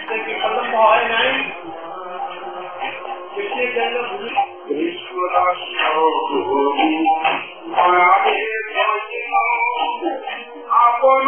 কি খতম হয় নাই আপন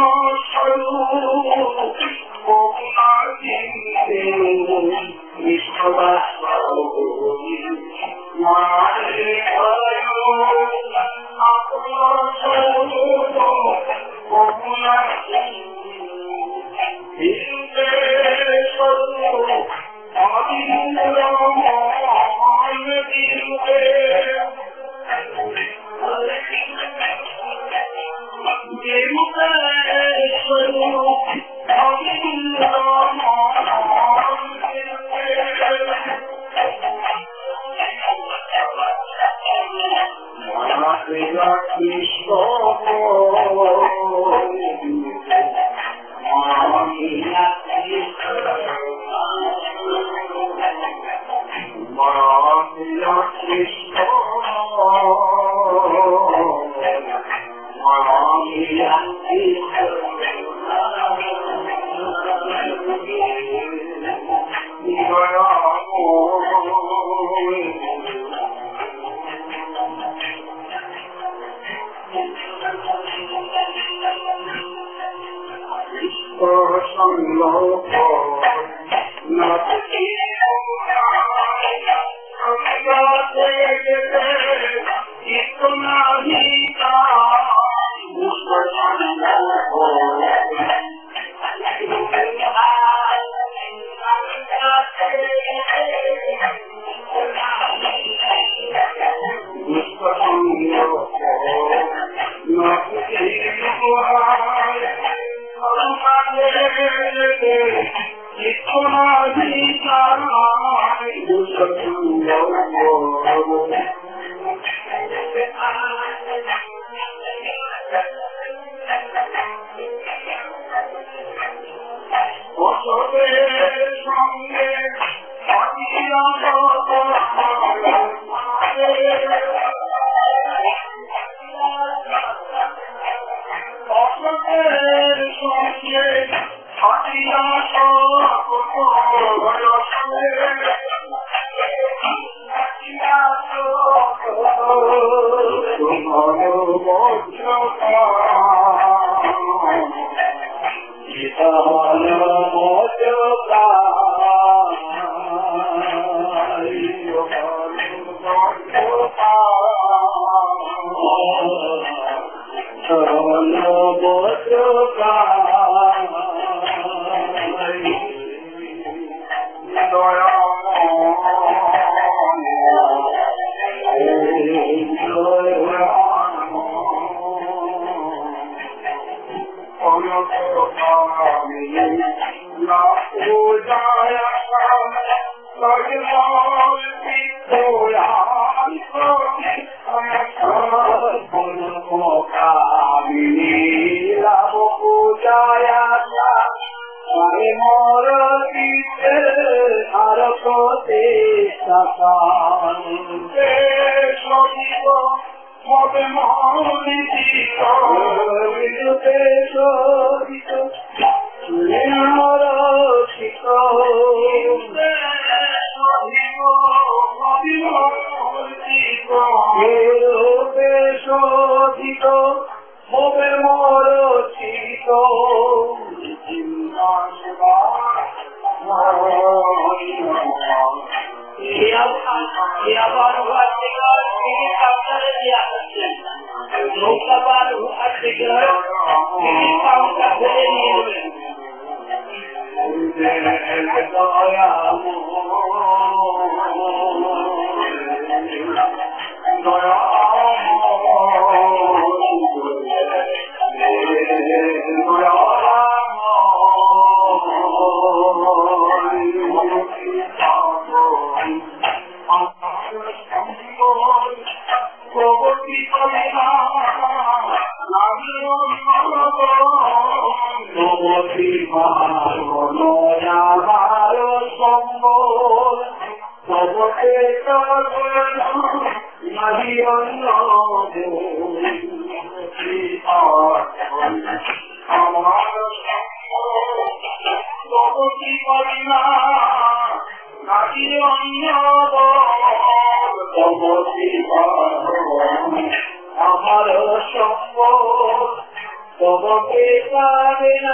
আমার সম্পদ তোমাকে পাবে না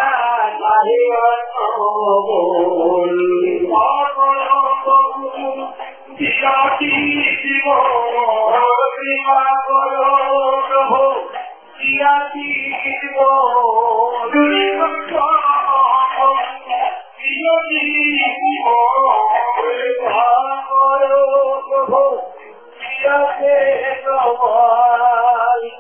বিরাটি জীবন কৃপা করো প্রভু বিরাটি জীবন বিরাটি জীবন কৃপা করো প্রভু বিরাটে সবাই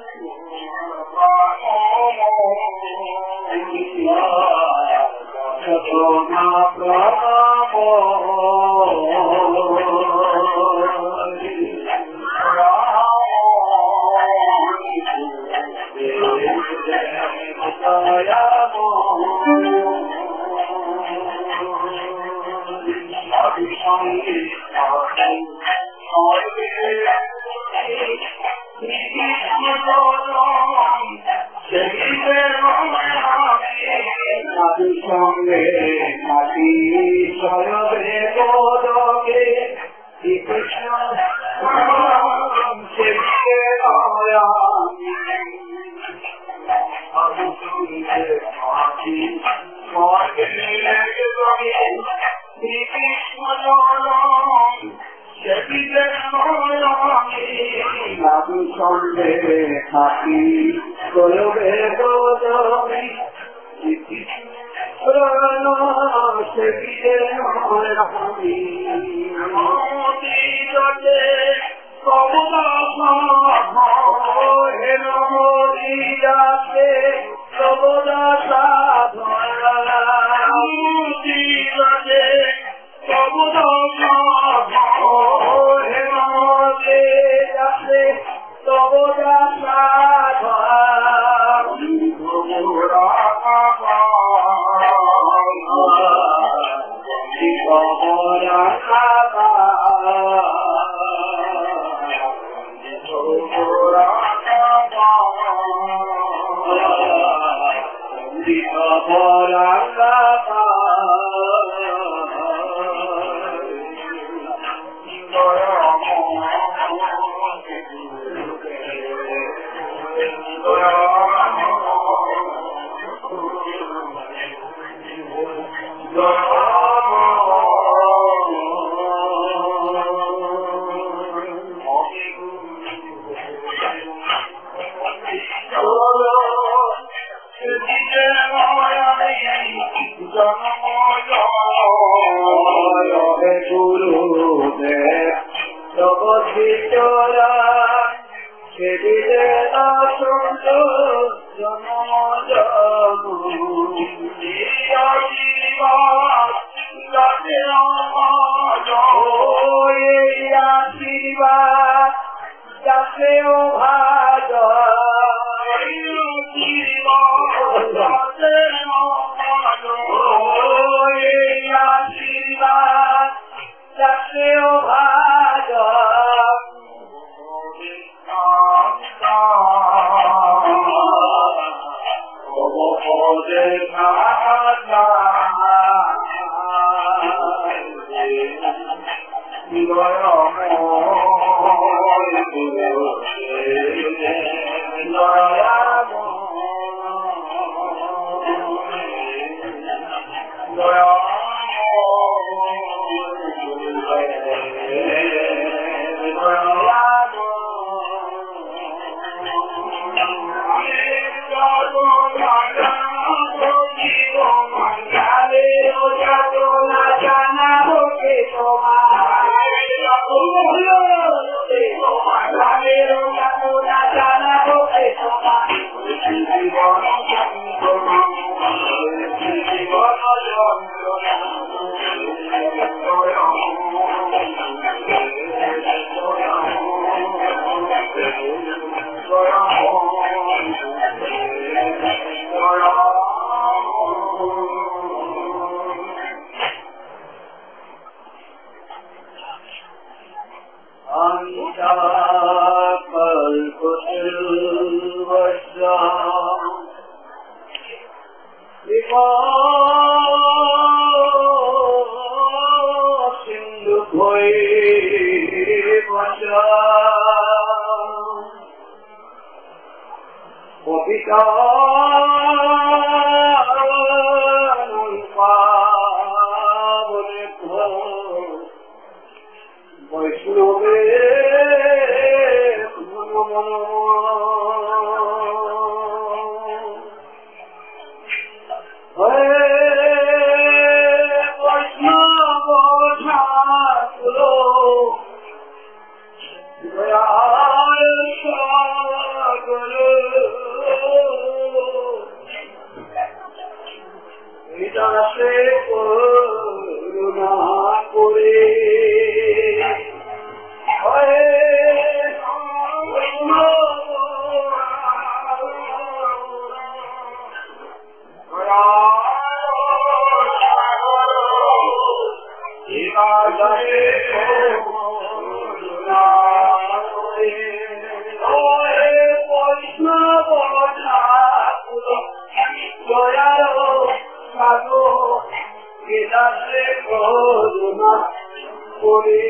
সঙ্গে নাতি সরবে পদকে কৃষ্ণ সঙ্গে নাতি সরবে পদকে বৈষ্ণবে বৈষ্ণব ঠাকুর দয়াল সাগর বিদাসে করুণা করে বৈষ্ণব ঠাকুর দয়াল সাগর বিদাসে করুণা করে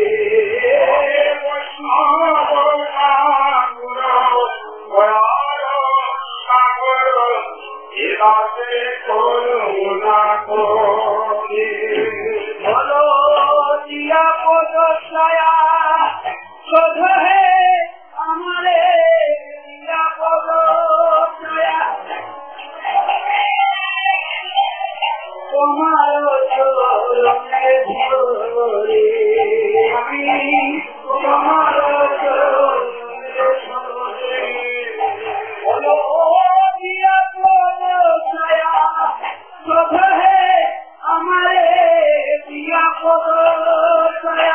বৈষ্ণব ঠাকুর দয়াল সাগর বিদাসে করুণা করে বলো দিয়া পদশয়া শোধ হে আমারে দিয়া পদশয়া তোমার চরণে ধরে আমি তোমার চরণে ধরে বলো দিয়া পদশয়া শোধ হে আমারে দিয়া পদশয়া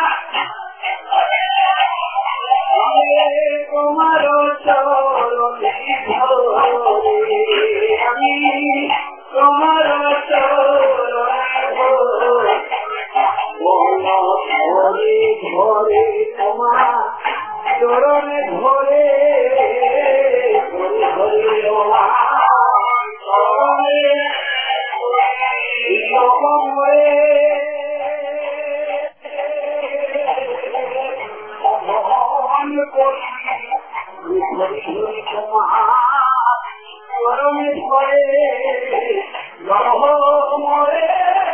তোমার চরণে ধরে আমি তোমার চরণে ধরে ধরে তোমার চরণে ধরে চরণে ধরে মরে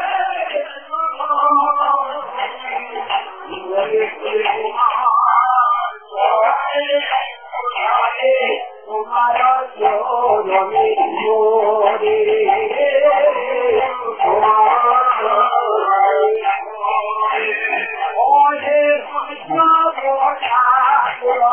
তোমার চরণে ধরে ওহে বৈষ্ণব ঠাকুর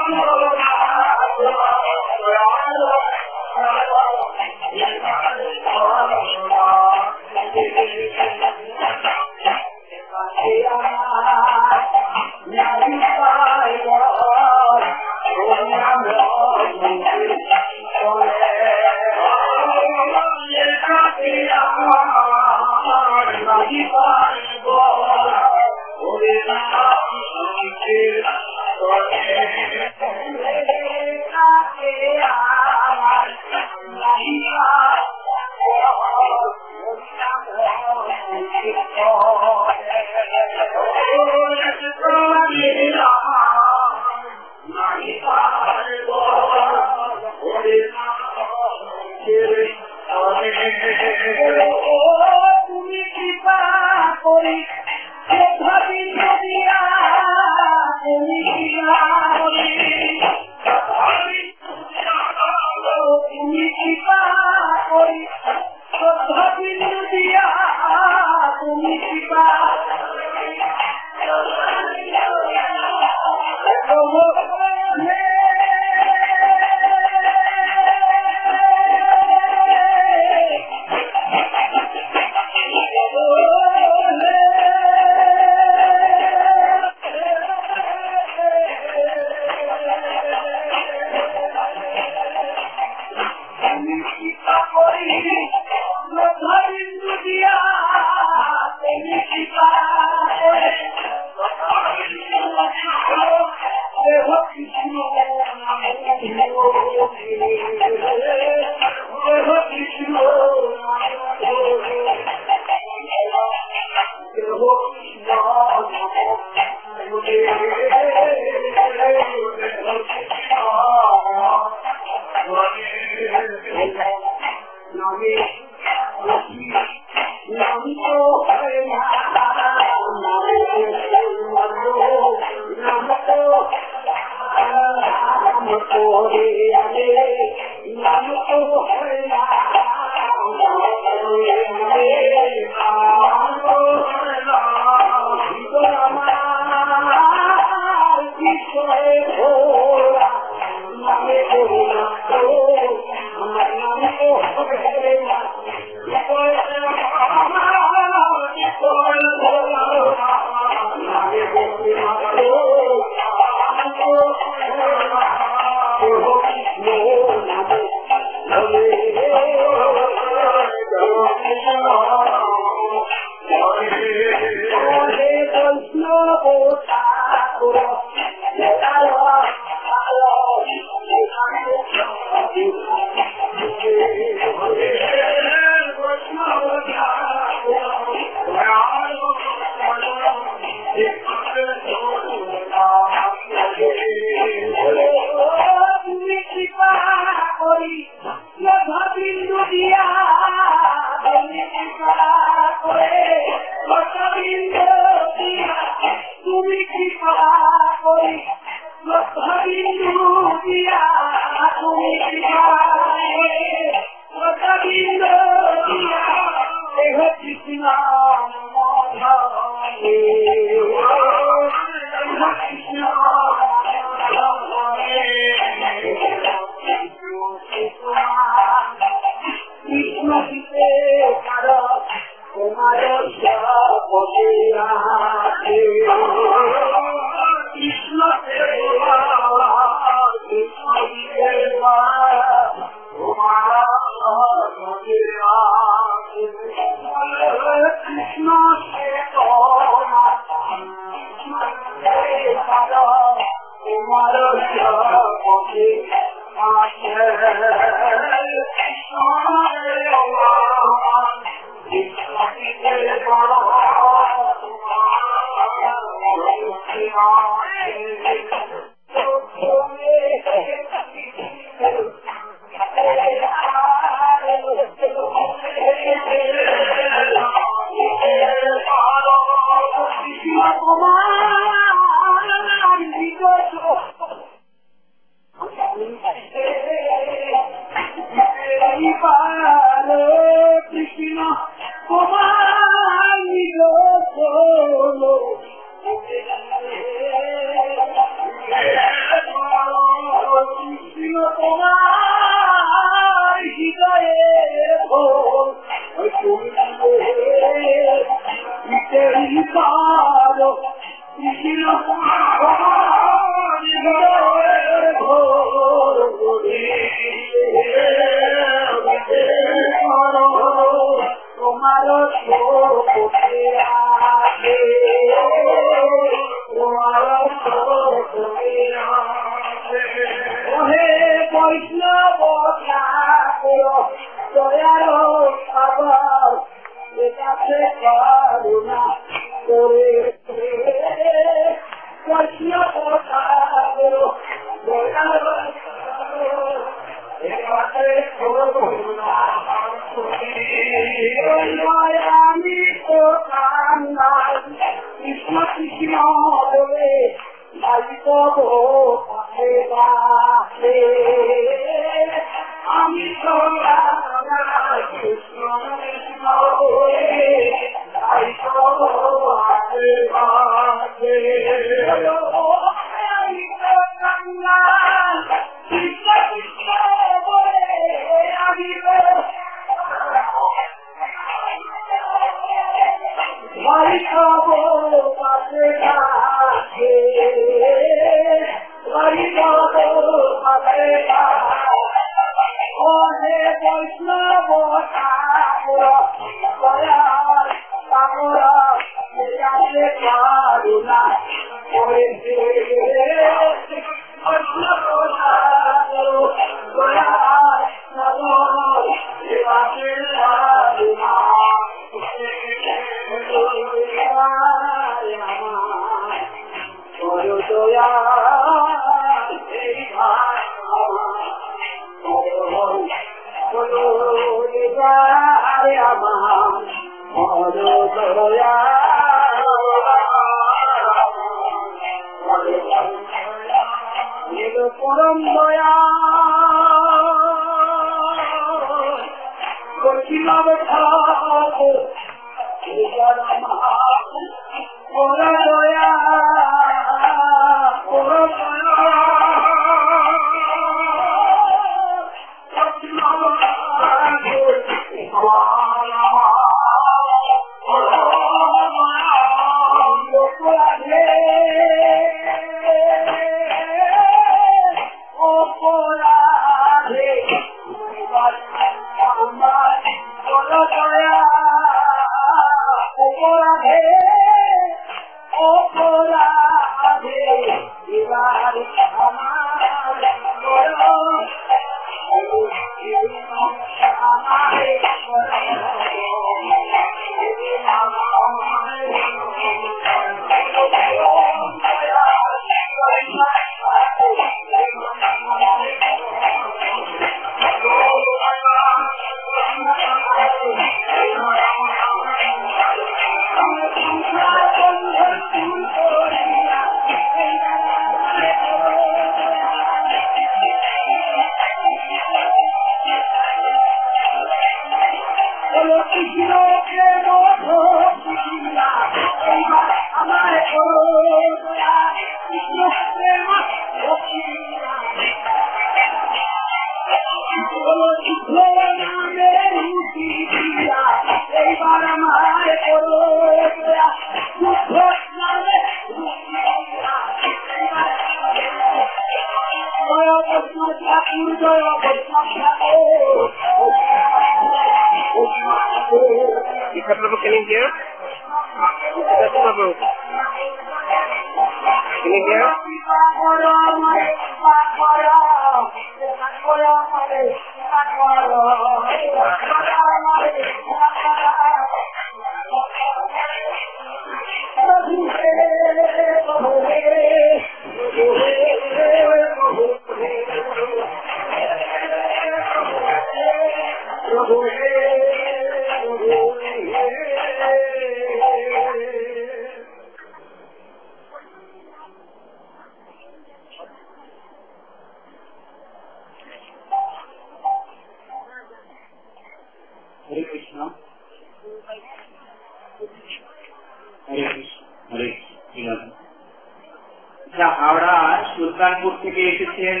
হাওড়া সুলতানপুর থেকে এসেছেন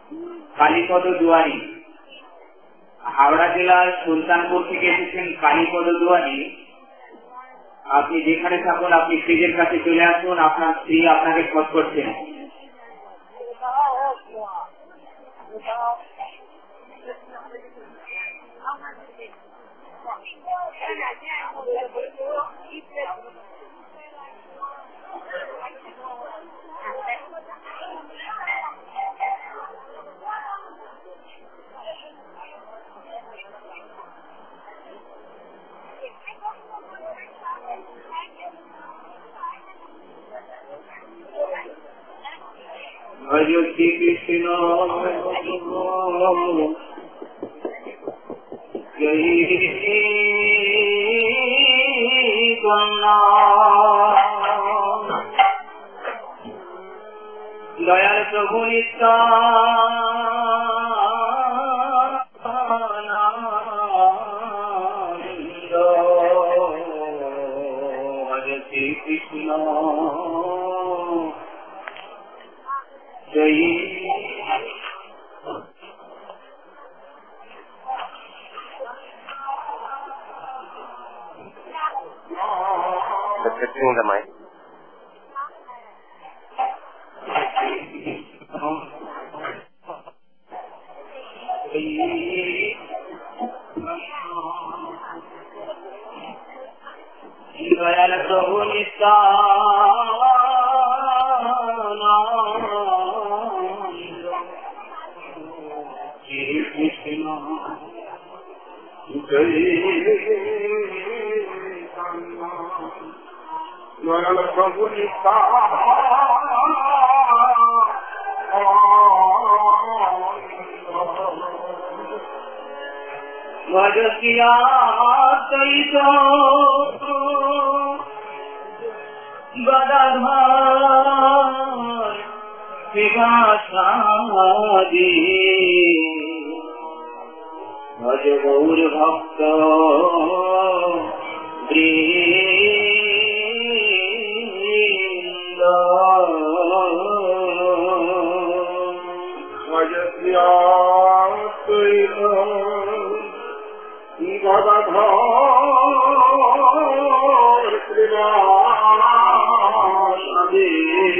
কালীপদ দুয়ারি। হাওড়া জেলার সুলতানপুর থেকে এসেছেন কালীপদ দুয়ারি। আপনি যেখানে থাকুন আপনি স্টেজের কাছে চলে আসুন, আপনার স্ত্রী আপনাকে খোঁজ করছেন। হরে শ্রীকৃষ্ণ দয়াল প্রভু নিত্যানন্দ হরে শ্রীকৃষ্ণ জয়। Testing the mic. দয়াল প্রভু নিত্যানন্দ কৃষ্ণ জয়। দয়াল প্রভু ভজকিয়া দৈত গদাধর বিভাসাদি ভজ গৌর ভক্ত বৃন্দ ভজকিয়া দৈত গদাধর শ্রীবাসাদি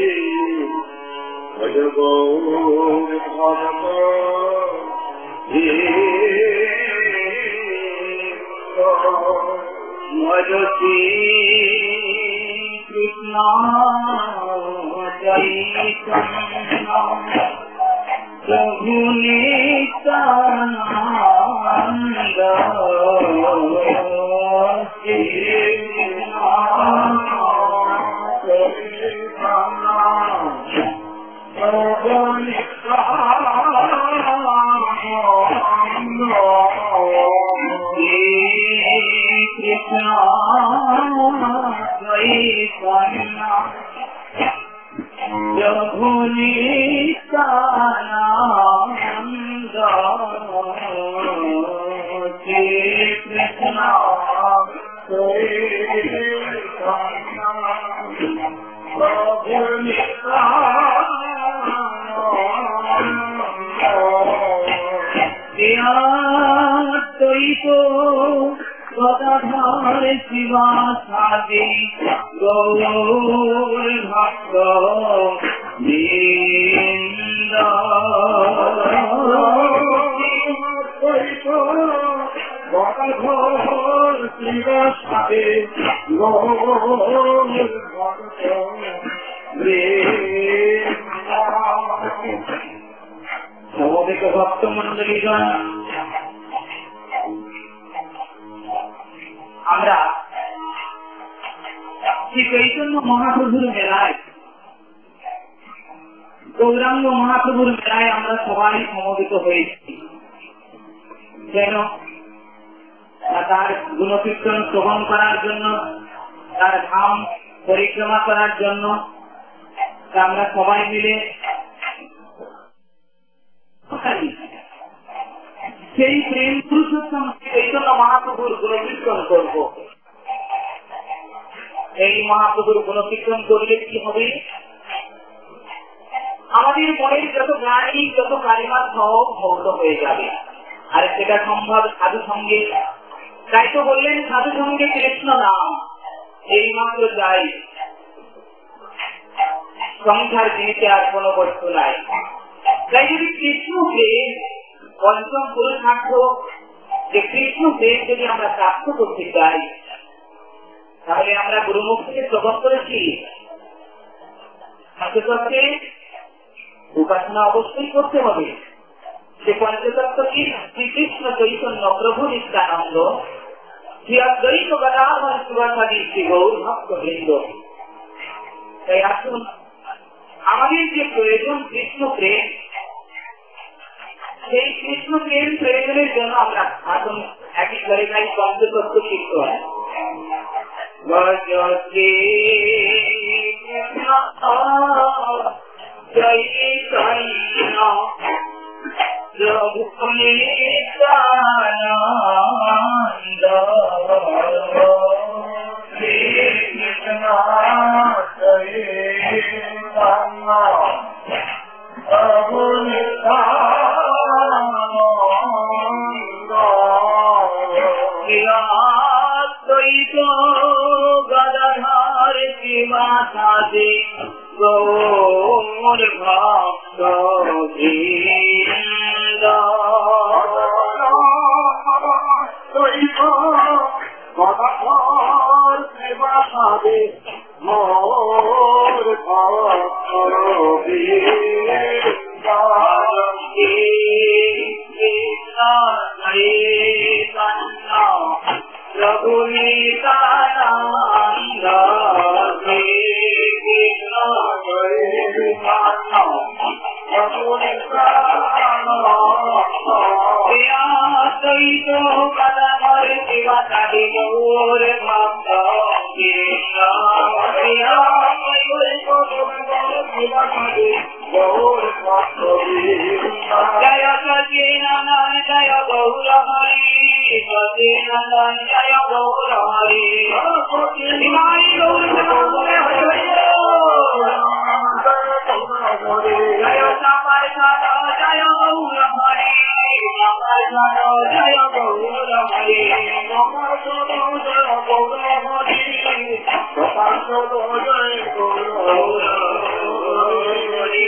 ভজ গৌর ভক্ত ভজ শ্রীকৃষ্ণ চৈতন্য প্রভু নিত্যানন্দ কৃষ্ণ চৈতন্য প্রভু নিত্যানন্দ কৃষ্ণ চৈতন্য প্রভু নিত্যানন্দ গদাধর শিবাসাদি গৌর ভক্ত বৃন্দ গদাধর শিবাসাদি গৌর ভক্ত বৃন্দ। সমবেত ভক্ত মন্ডলীগণ, আমরা শ্রী চৈতন্য মহাপ্রভুর মেলায়, গৌরাঙ্গ মহাপ্রভুর মেলায় আমরা সবাই সমবেত হয়েছি যেন তার গুণকীর্তন শ্রবণ করার জন্য, তার ধাম পরিক্রমা করার জন্য। আমরা সবাই মিলে সেই প্রেম পুরুষোত্তম চৈতন্য মহাপ্রভুর গুণকীর্তন করব। এই মহাপ্রভুর গুণকীর্তন করলে কি হবে? আমাদের মনের যত জ্ঞানী, যত কালিমা সব ভক্ত হয়ে যাবে। আর সেটা সম্ভব সাধু সঙ্গে। তাই তো বললেন সাধু সঙ্গে কৃষ্ণ নাম। এই মাত্র যাই, সংসার জিনিসে আর কোন বস্তু নাই। তাই যদি কৃষ্ণ প্রেম পঞ্চম পুরুষার্থ, যে কৃষ্ণ প্রেম যদি আমরা প্রাপ্ত করতে চাই, তাহলে আমরা গুরুমুখ থেকে শ্রবণ করেছি পঞ্চতত্ত্বে উপাসনা অবশ্যই করতে হবে। সে পঞ্চতত্ত্ব কি? শ্রীকৃষ্ণ চৈতন্য প্রভু নিত্যানন্দ, শ্রী অদ্বৈত গদাধর শিবাসাদী শ্রী গৌর ভক্তবৃন্দ। তাই আসুন, আমাদের যে প্রয়োজন কৃষ্ণ প্রেম, সেই কৃষ্ণ প্রেম প্রয়োজনের জন্য আমরা এখন একই করে নাই পঞ্চতত্ত্ব কীর্তন। জয় কৃষ্ণ প্রভু নিত্যানন্দ, শ্রী কৃষ্ণ চৈতন্য প্রভু নিত্যানন্দ, অদ্বৈত গদাধর শিবাসাদী গৌর ভক্তবৃন্দ। গদাধর শিবাসাদী গৌর ভক্তবৃন্দ, প্রভু নিত্যানন্দ, অদ্বৈত গদাধর শিবাসাদী গৌর ভক্তবৃন্দ, গৌর ভক্তবৃন্দ। জয় সচিদানন্দ জয় গৌর হরি, সচিদানন্দ জয় গৌর হরি, নিমাই গৌর জয় সাপারসাদ জয় গৌর হরি, সাপারসাদ জয় গৌর হরি, সাপারসাদ জয় গৌর হরি, সাপারসাদ জয় গৌর হরি।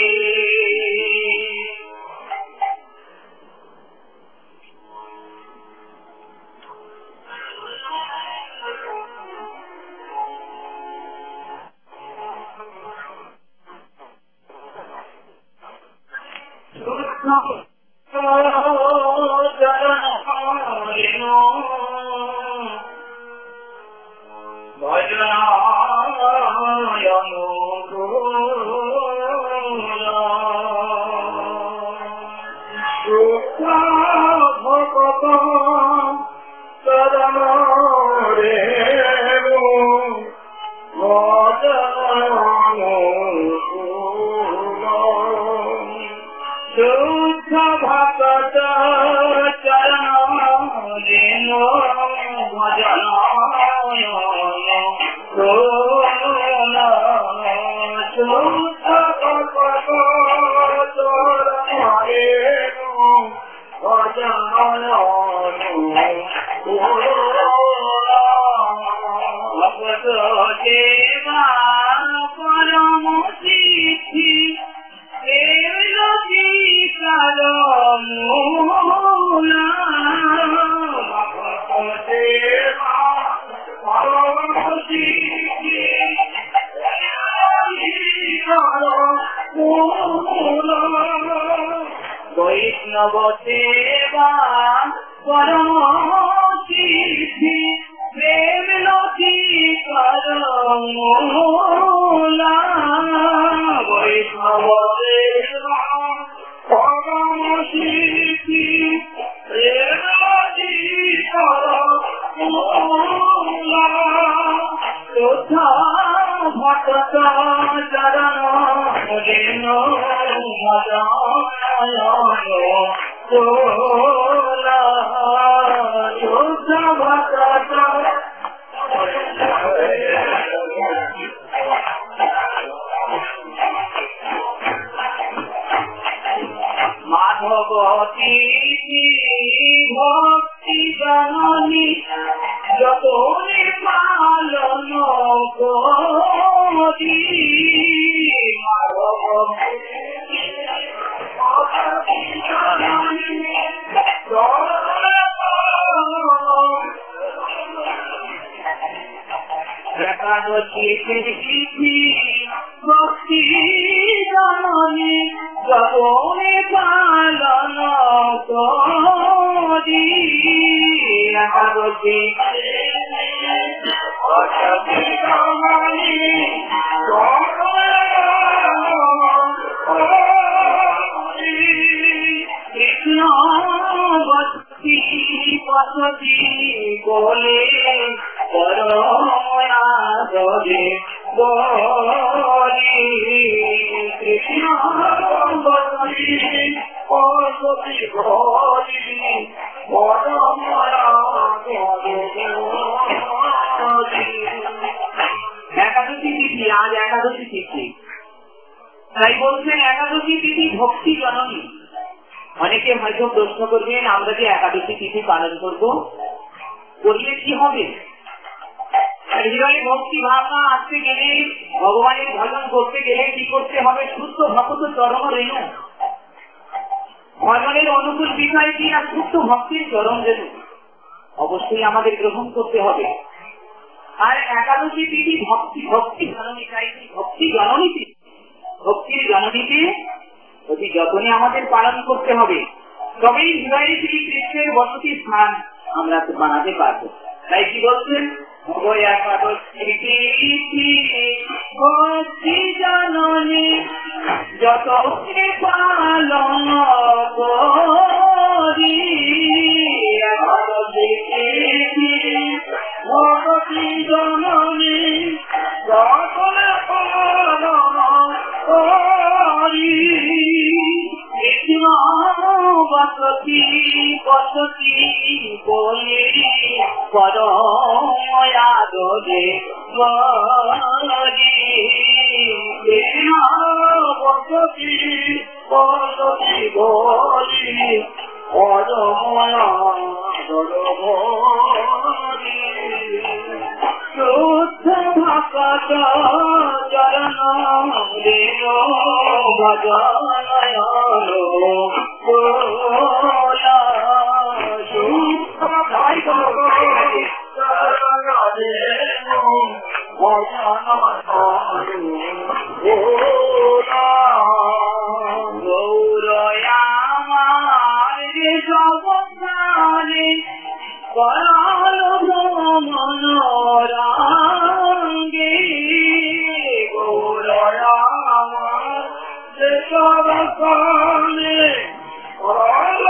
বৈষ্ণব সেবা পরম সিদ্ধি, প্রেম নথি করমূলা। বৈষ্ণব সেবা পরম সিদ্ধি, প্রেম নথি করমূলা। শ্রদ্ধা ভক্ত চরণ যেন তোলা, শুদ্ধ ভক্ত মাধবতী ভক্তি জননী যত পালন ভক্তি জননী জগনে পালন করি একাদশী কৃষ্ণ ভক্তি পথতি বলে পরমাদরে বলি কৃষ্ণ ভক্তি পথতি বলি একাদশী তিথি, আজ একাদশী তিথি, তাই বলছেন একাদশী তিথি ভক্তি জননী। অনেকে হয়তো প্রশ্ন করবেন, আমরা যে একাদশী তিথি পালন করবো, করলে কি হবে? হৃদয়ে ভক্তি ভাবনা আসতে গেলে, ভগবানের ভজন করতে গেলে কি করতে হবে? শুদ্ধ ভক্ত চরম রেণু, ভজনের অনুকূল বিষয় কি? আর শুদ্ধ ভক্তির চরম রেণু অবশ্যই আমাদের গ্রহণ করতে হবে। আর একাদশী তিথি ভক্তি জননী, তাই ভক্তি জননী তিথি, ভক্তির জননীতে অতি যতনে আমাদের পালন করতে হবে, তবেই হৃদয়ে শ্রী কৃষ্ণের বসতি স্থান আমরা বানাতে পারবো। তাই কি বলছেন? ভক্তি জননী যত পালন করি ভক্তি জননী যত পালন করি কৃষ্ণ বসতি বসতি বলে পরমাদরে বলি কৃষ্ণ বসতি বসতি বলি পরমাদরে বলি শুদ্ধ ভক্ত চরণ দেব ভজনয়ন বোলা শুদ্ধ ভক্ত চরণ দেব ভজনয়ন বোলা গৌরয়া আমার জগৎ করাল মনোরাঙ্গে গৌরয়া আমার জগৎ করাল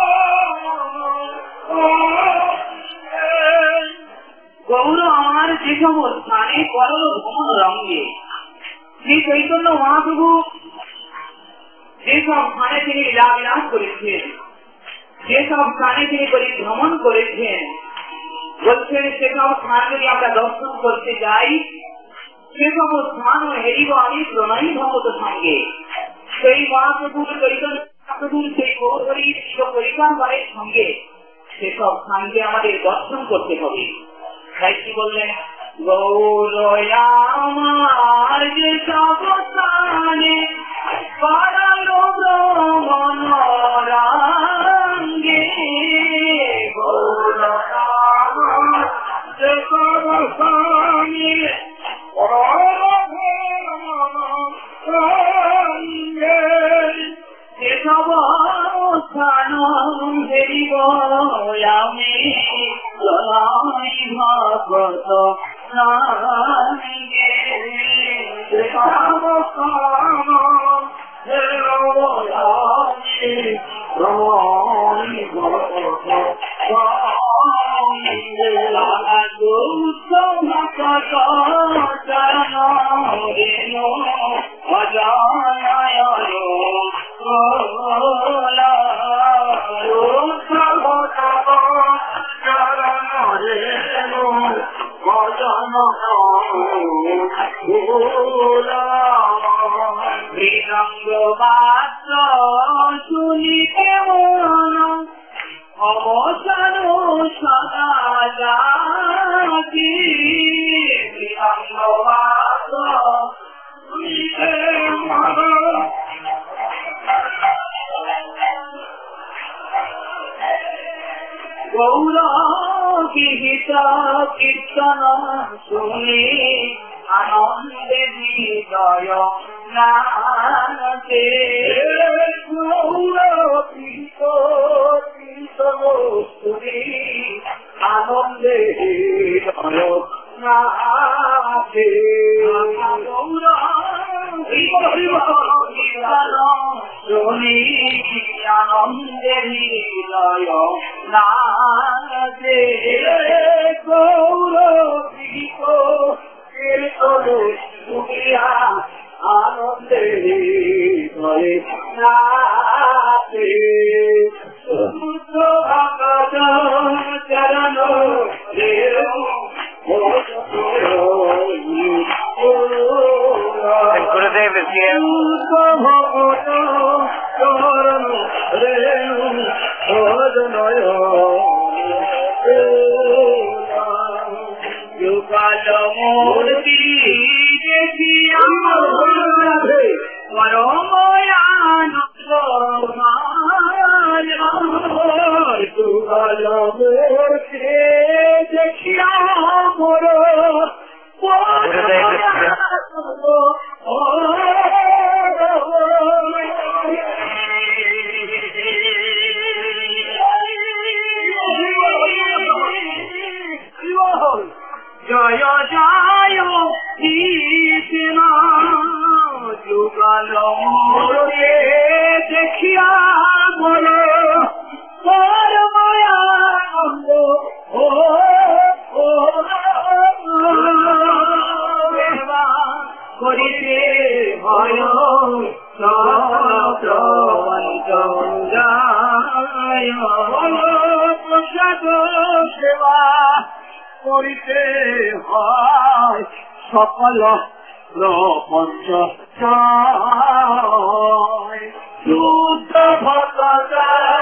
গৌর আমার যে সব স্থানে করল ভ্রমণ রঙ্গে, শ্রী চৈতন্য মহাপ্রভু যেসব স্থানে তিনি লীলাবিলাস করেছেন, যেসব স্থানে তিনি পরিভ্রমণ করেছেন, বলছেন সেসব স্থান যদি আমরা দর্শন করতে যাই, সেসব স্থান হেরিব আমি প্রণয়ী ভগত সঙ্গে। সেই মহাপ্রভুর চৈতন্য মহাপ্রভুর সেই গৌরহরির পরিকারের সঙ্গে সেসব স্থানকে আমাদের দর্শন করতে হবে। তাই কি বললেন? গৌরয়া আমার যে সব স্থানে করালো ভ্রমণ রাঙ্গে গৌরয়া আমার যে সব স্থানে করালো ভ্রমণ রাঙ্গে সেসব স্থান হেরিব আমি প্রণয়ী ভগত সঙ্গে সেসব স্থান হেরিব আমি প্রণয়ী ভগত সঙ্গে দুঃখ ভগত চরণ রেণু ভজনয়ন বোলা দুঃখ ভগত চরণ রেণু ভজনয়ন বোলা মৃদঙ্গ বাদ্য শুনিতে মন অবসর সদা জাতি মৃদঙ্গ বাদ্য শুনিতে মন গৌর গীত কীর্তন শুনে আনন্দে হৃদয় নাচে আনন্দে হৃদয় নাচে আনন্দে হৃদয় নাচে আনন্দে হৃদয় নাচে চরণ Gurudev is here. মূর্তি দেখি পরময়ানন্দ মূর্তি দেখিয়া মোর জয় জয় কৃষ্ণ যুগল মোরে দেখিয়া বল পরমানন্দ ও করিতে ভয় প্রসাদ সেবা করিতে হয় সকল প্রপঞ্চ শুদ্ধ ভগত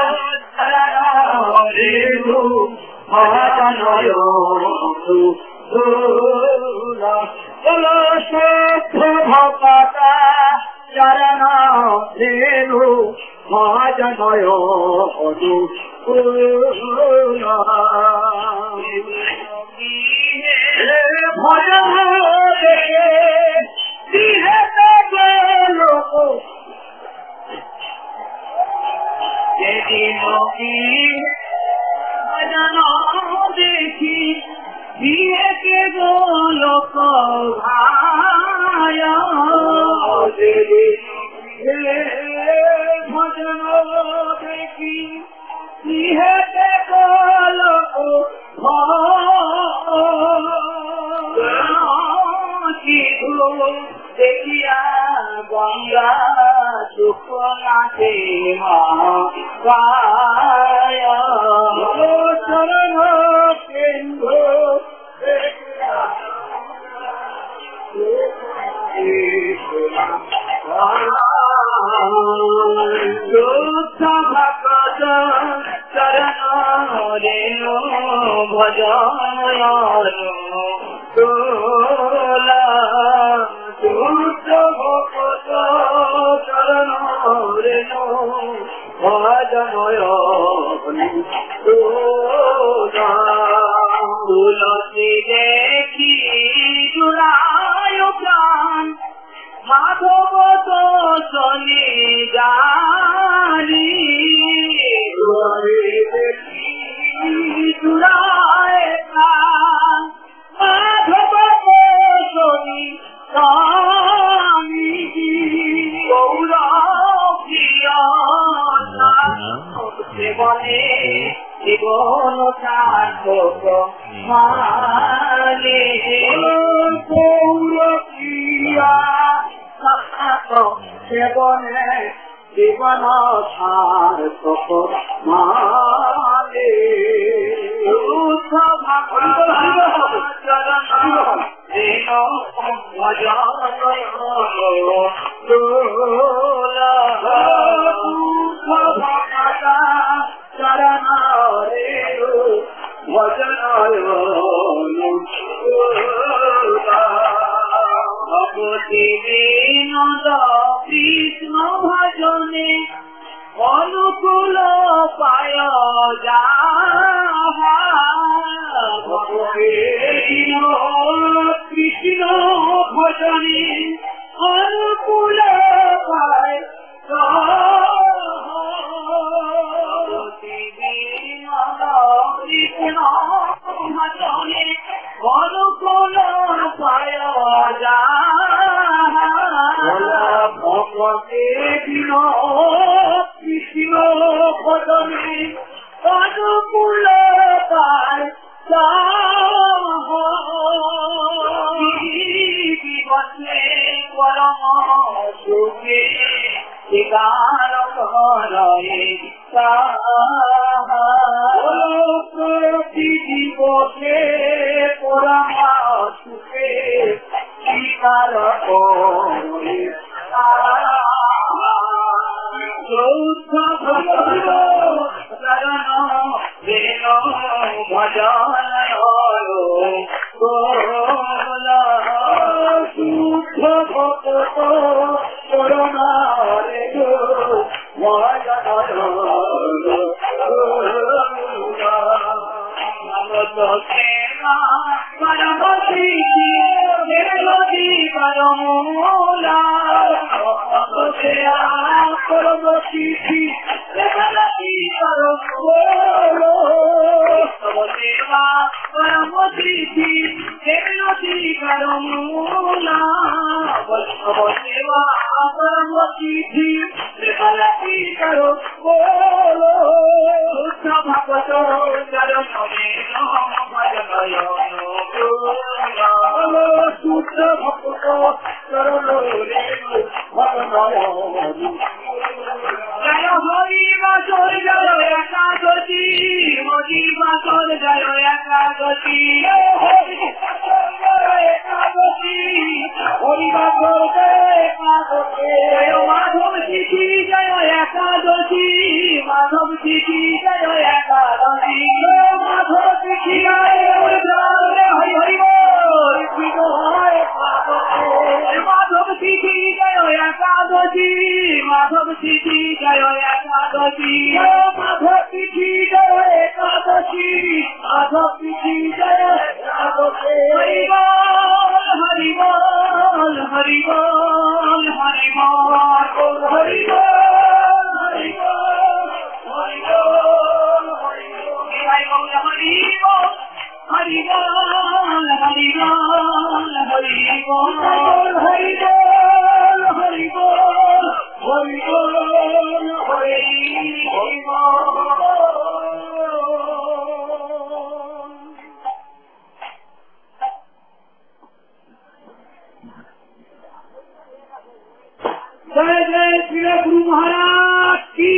শুদ্ধ ভগত চরণ রেণু মহাজনয় ভজন দেখে লোক ভজন দেখি বিয়েকে লোক ভায় ভজন দেখি বিহেতে লোক দেখিয়া গঙ্গা সুখ নাচে চরণ কেন্দ্র ভগত চরণ রেণ ভজন তোলা শুদ্ধ ভগত চরণ রেণ ভজনয় তুলসী দেখি জুড়ায় প্রাণ মাধব তো চলে জানি দেখি জুড়ায় প্রাণ মাধব তো চলি জানি গৌরপ্রিয় জীবনে জীবন সার্থক মানে গৌরপ্রিয়া জীবনে জীবন সার্থক মানে কৃষ্ণ ভজনে অনুকূল পায় যা কৃষ্ণ কৃষ্ণ ভজনে অনুকূল পায় কৃষ্ণ ভজনে অনুকূল পায় ভগতে দিন কৃষ্ণ ভজনে অনুকূল পায় দিবসে পরম সুখে শিকার করে প্রতি দিবসে পরম সুখে শিকার করে চৌথ শরণ দেন ভজন শুদ্ধ ভক্ত করুণারে পরমতি পরমূলা পরমতি জয় হরি বাসর জয় একাদশী হরি বাসর জয় একাদশী একাদশী হরি বাসর জয় একাদশী মাধব তিথি জয় একাদশী মাধব তিথি জয় একাদশী মাধব তিথি হরি হরি মাধব তিথি জয় একাদশী মাধব তিথি জয় একাদশী মাধব তিথি জয় একাদশী মাধব তিথি জয় একাদশী হরি বল হরি বল হরি বল হরি বল হরি বল হরি বল হরি বল হরি বল হরি বল হরি বল হরি বল হরি বল হরি বল হরি বল হরি বল হরি বল। जय जय श्री गुरु महाराज की।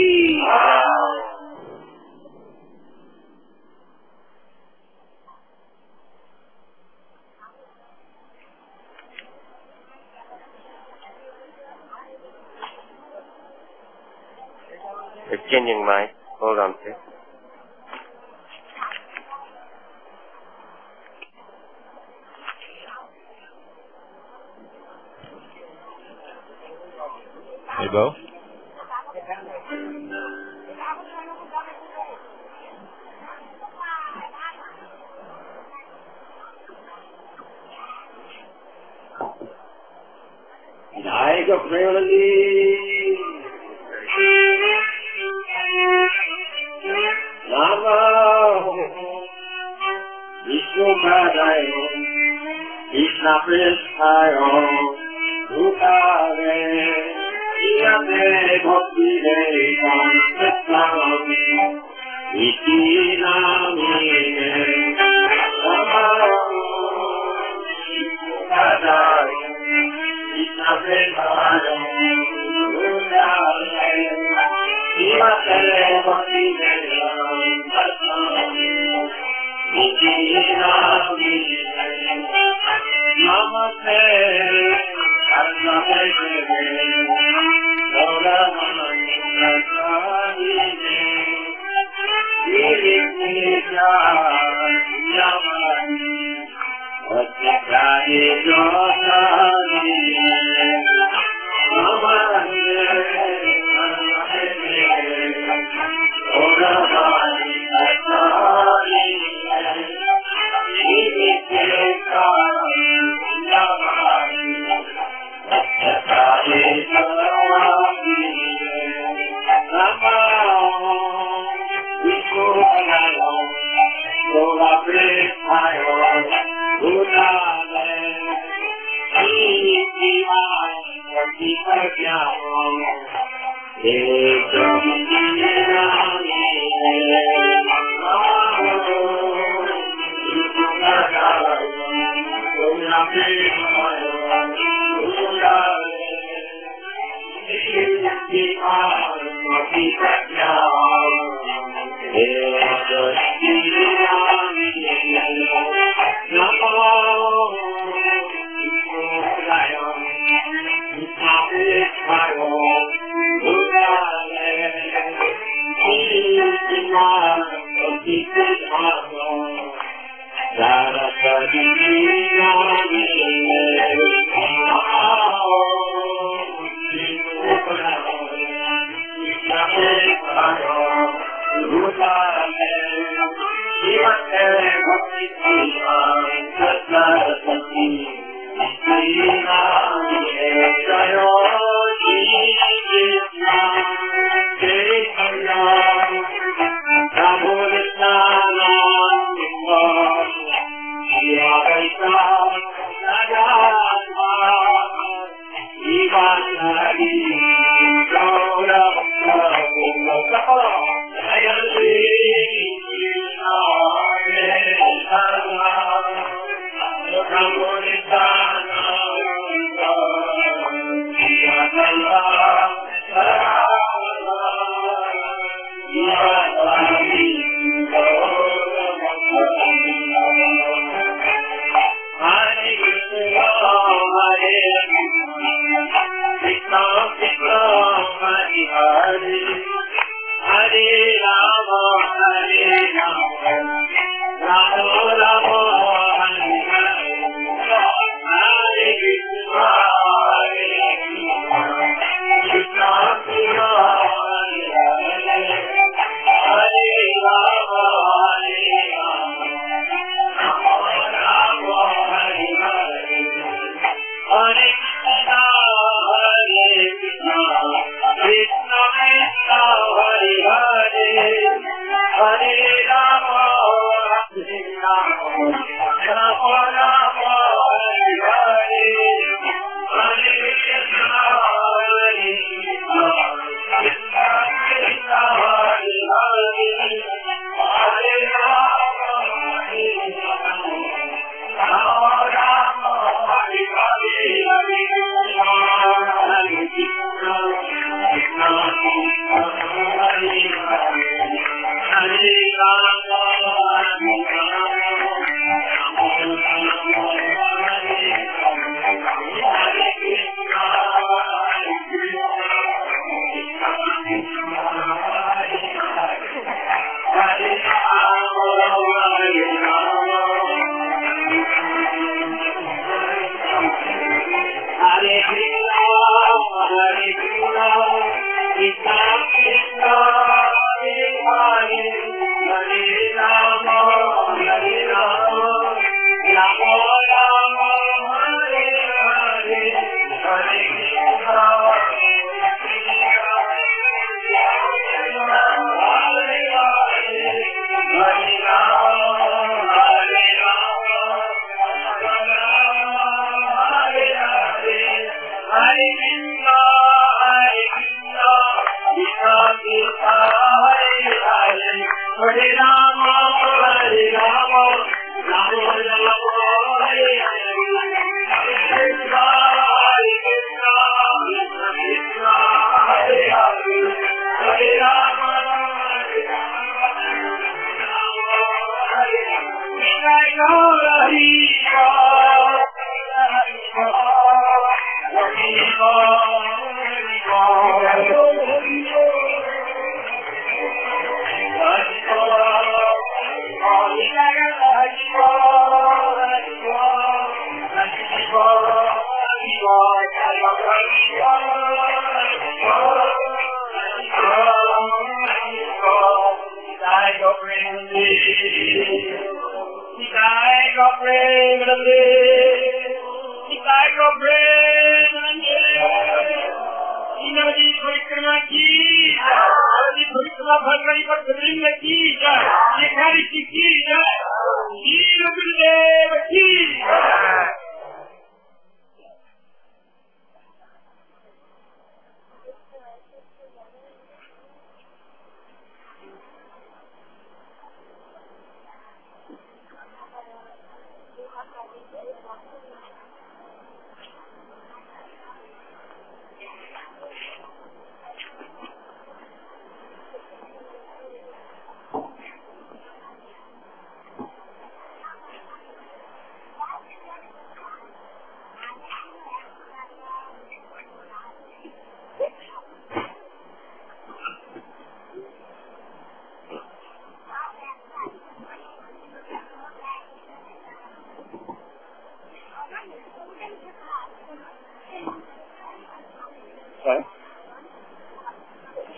It's changing my. Hold on, please. Hey, Bo. Jai Gopalali. Nama Vishnu Padaya Krishna Presthayo Rupare Yate Bhakti Devam Presthavi Iti Namine Nama Vishnu Padaya Krishna Presthayo Rupare Yate Bhakti Devam Presthavi Iti Namine Namaste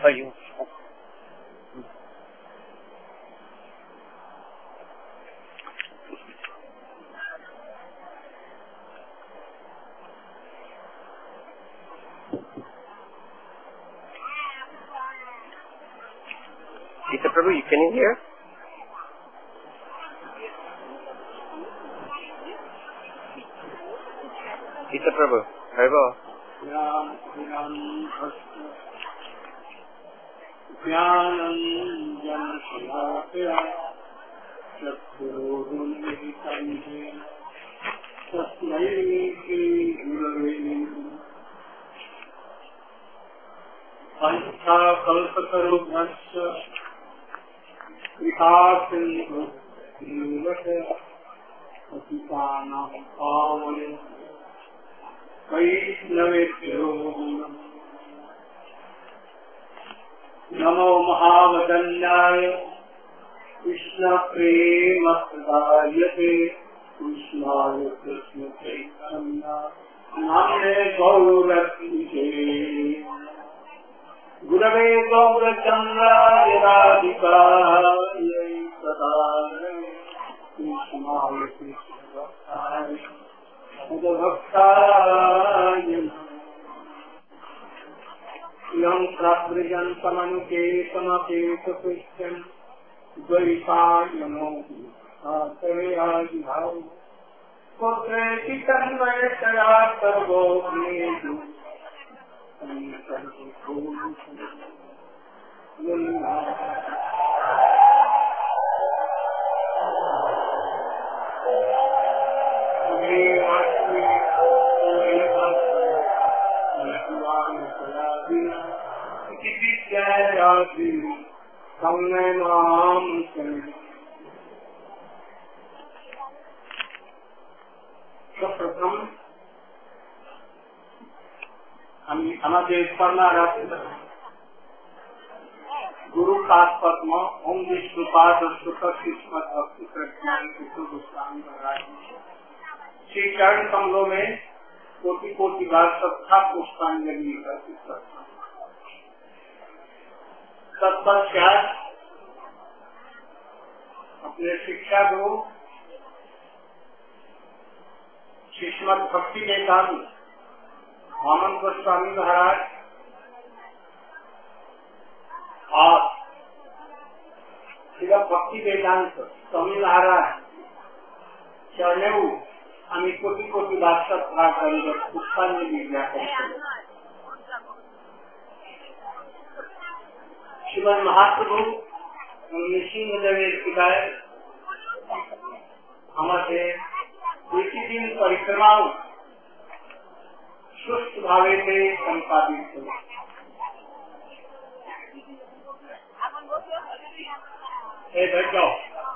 for you. Gita Prabhu, can you hear? Gita Prabhu, Harbo. ज्ञानं जनशलाकया चक्षुरुन्मिलितं तस्मै श्रीगुरवे पंचाकल्पतरुभ्यश्च कृपासिन्धुभ्यश्च पतितानां पावनेभ्यो वैष्णवेभ्यो नमो महावदन्याय कृष्णप्रेमप्रदायते कृष्णाय कृष्णचैतन्य नाम्ने गौरत्रिके गुरवे गौरचन्द्राय राधिकायै सदायै कृष्णाय कृष्णभक्ताय मदभक्ताय यं प्राप्तजन्तमनुकेतमकेतकृत्यं द्वैपायनो आश्रयादिभाव पुत्रेति तन्मयतया सर्वोऽग्नेषु प्रथम हमारे गुरु पद्म ओम विष्णुपाद श्रीमद भक्ति प्रज्ञान किशोर गोस्वामी महाराज श्री चरण कमलों में कोटि कोटि बार सबका पुष्पांजलि अर्पित करता हूँ। तत्पश्चात अपने शिक्षा गुरु श्रीमद भक्ति वेदांत वामन गोस्वामी महाराज और श्री भक्ति वेदांत स्वामी महाराज चरणेऊ आम्ही कोटी कोटी बादशाह प्रार्थना पुष्पांजलि श्रीमद महाप्रभु नृसिंहदेवेर पिताए हमारे प्रतिदिन परिक्रमाओं सुस्त भावे से संपादित हो। बैठ जाओ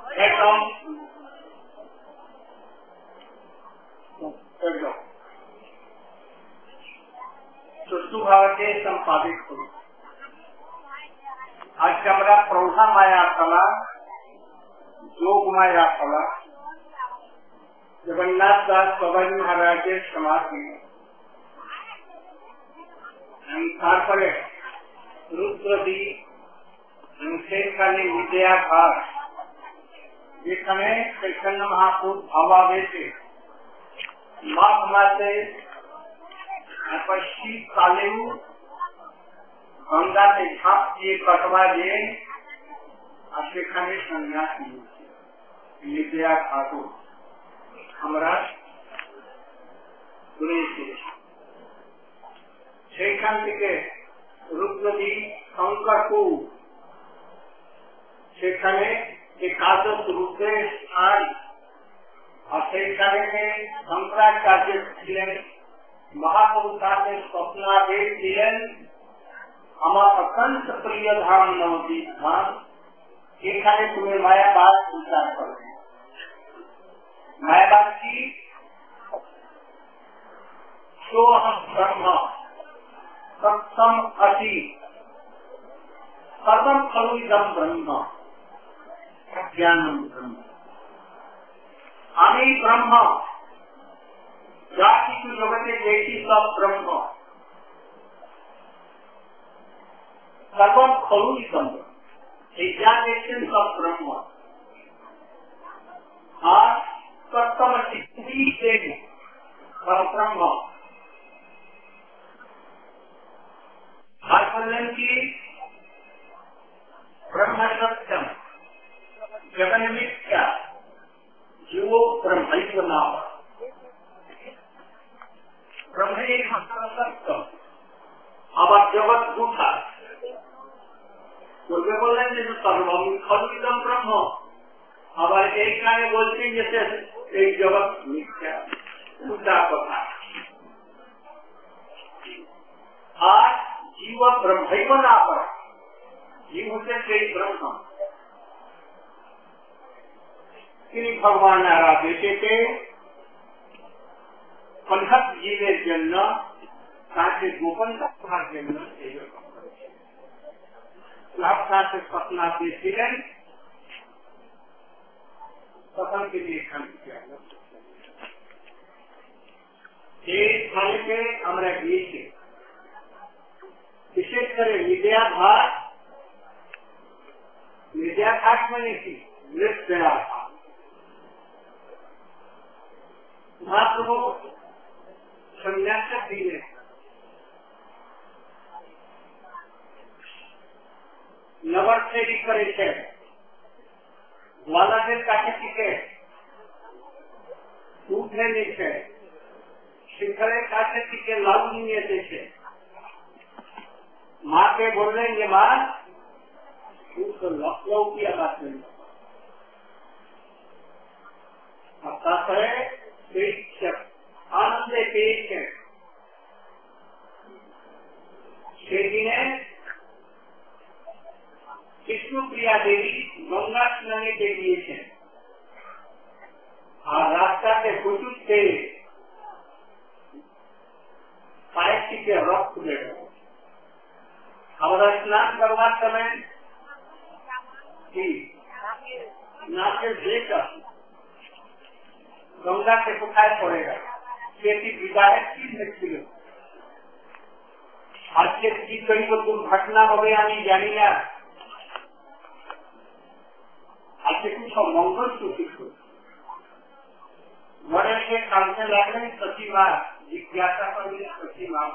सुस्त भाव से संपादित हो। आज हमारा प्रौढ़ा माया कला योग माया कला जगन्नाथ दास बाबा जी महाराज के समाधि তারপরে রুদ্রদী সেইখানে বিদ্যাঘাট যেখানে চৈতন্য মহাপুর ভাবাবেশে মাঘ মাসে শীতকালেও গঙ্গাতে ঝাঁপ দিয়ে কাটবা দিয়ে আর সেখানে সন্ন্যাস নিয়েছে বিদ্যাঘাট আমরা শুনেছি। সেইখান থেকে রুদ্রদী শঙ্করপুর সেখানে একাদশ রুদ্রের স্থান আর সেইখানে শঙ্করাচার্য ছিলেন महाप्रभु ने स्वप्नादेश दिए আমার অত্যন্ত প্রিয় ধাম নবদ্বীপ ধাম এখানে তুমি মায়াবাদ উচ্চার করবে। मायाबाद की सोहम ब्रह्म सत्सम अति सर्वम खलुइदम ब्रह्म ज्ञानम ब्रह्म আমি ব্রহ্ম যা কিছু জগতে দেখি সব ব্রহ্ম सर्वम absolutism, examination of Brahma, और सप्तम स्थिति से ब्रह्म आत्मन की ब्रह्म सत्यम जगन मिथ्या जीवो ब्रह्म नाम ब्रह्म एक सत्य अब जगत झूठा बोलें जो सर्वम खलुदम ब्रह्म अब एक गाने बोलते हैं जैसे एक जगत मिथ्या झूठा कथा आज जीव ब्रह्म ना पर जीव से कई ब्रह्म भगवान नाराज देते थे पंथक जीवेर जन्य ताके गोपन कथार जन्य लाभसाथे सपना दिएছিলেন তখন তিনি এখানে এই স্থানেতে আমরা গিয়েছি বিশেষ করে মিডিয়া ঘাট মানে কি নৃত্য महाप्रभु संन्यास दिए नवरसेरी करे ग्वालादेर काছে থেকে উঠে নিচ্ছে শিখরের কাছে থেকে লাভ নিয়ে এসেছে মাকে বললেন যে মা তুই তো লখনৌ কি আবাদ নেই আর তারপরে आनंद पेश है विष्णु प्रिया देवी गंगा स्नाने के लिए और रास्ता से बुजुर्ग पायसी के रक्त में हमारा स्नान करवा समय नाके देकर गंगा के सुखाए पड़ेगा खेती विधायक की मृत्यु आज के की कड़ी को दुर्घटना हो गया नहीं जानी ना आज के कुछ मंगल सूचित हो बड़े के कांसे लगने सची माँ जिज्ञासा कर सची माँ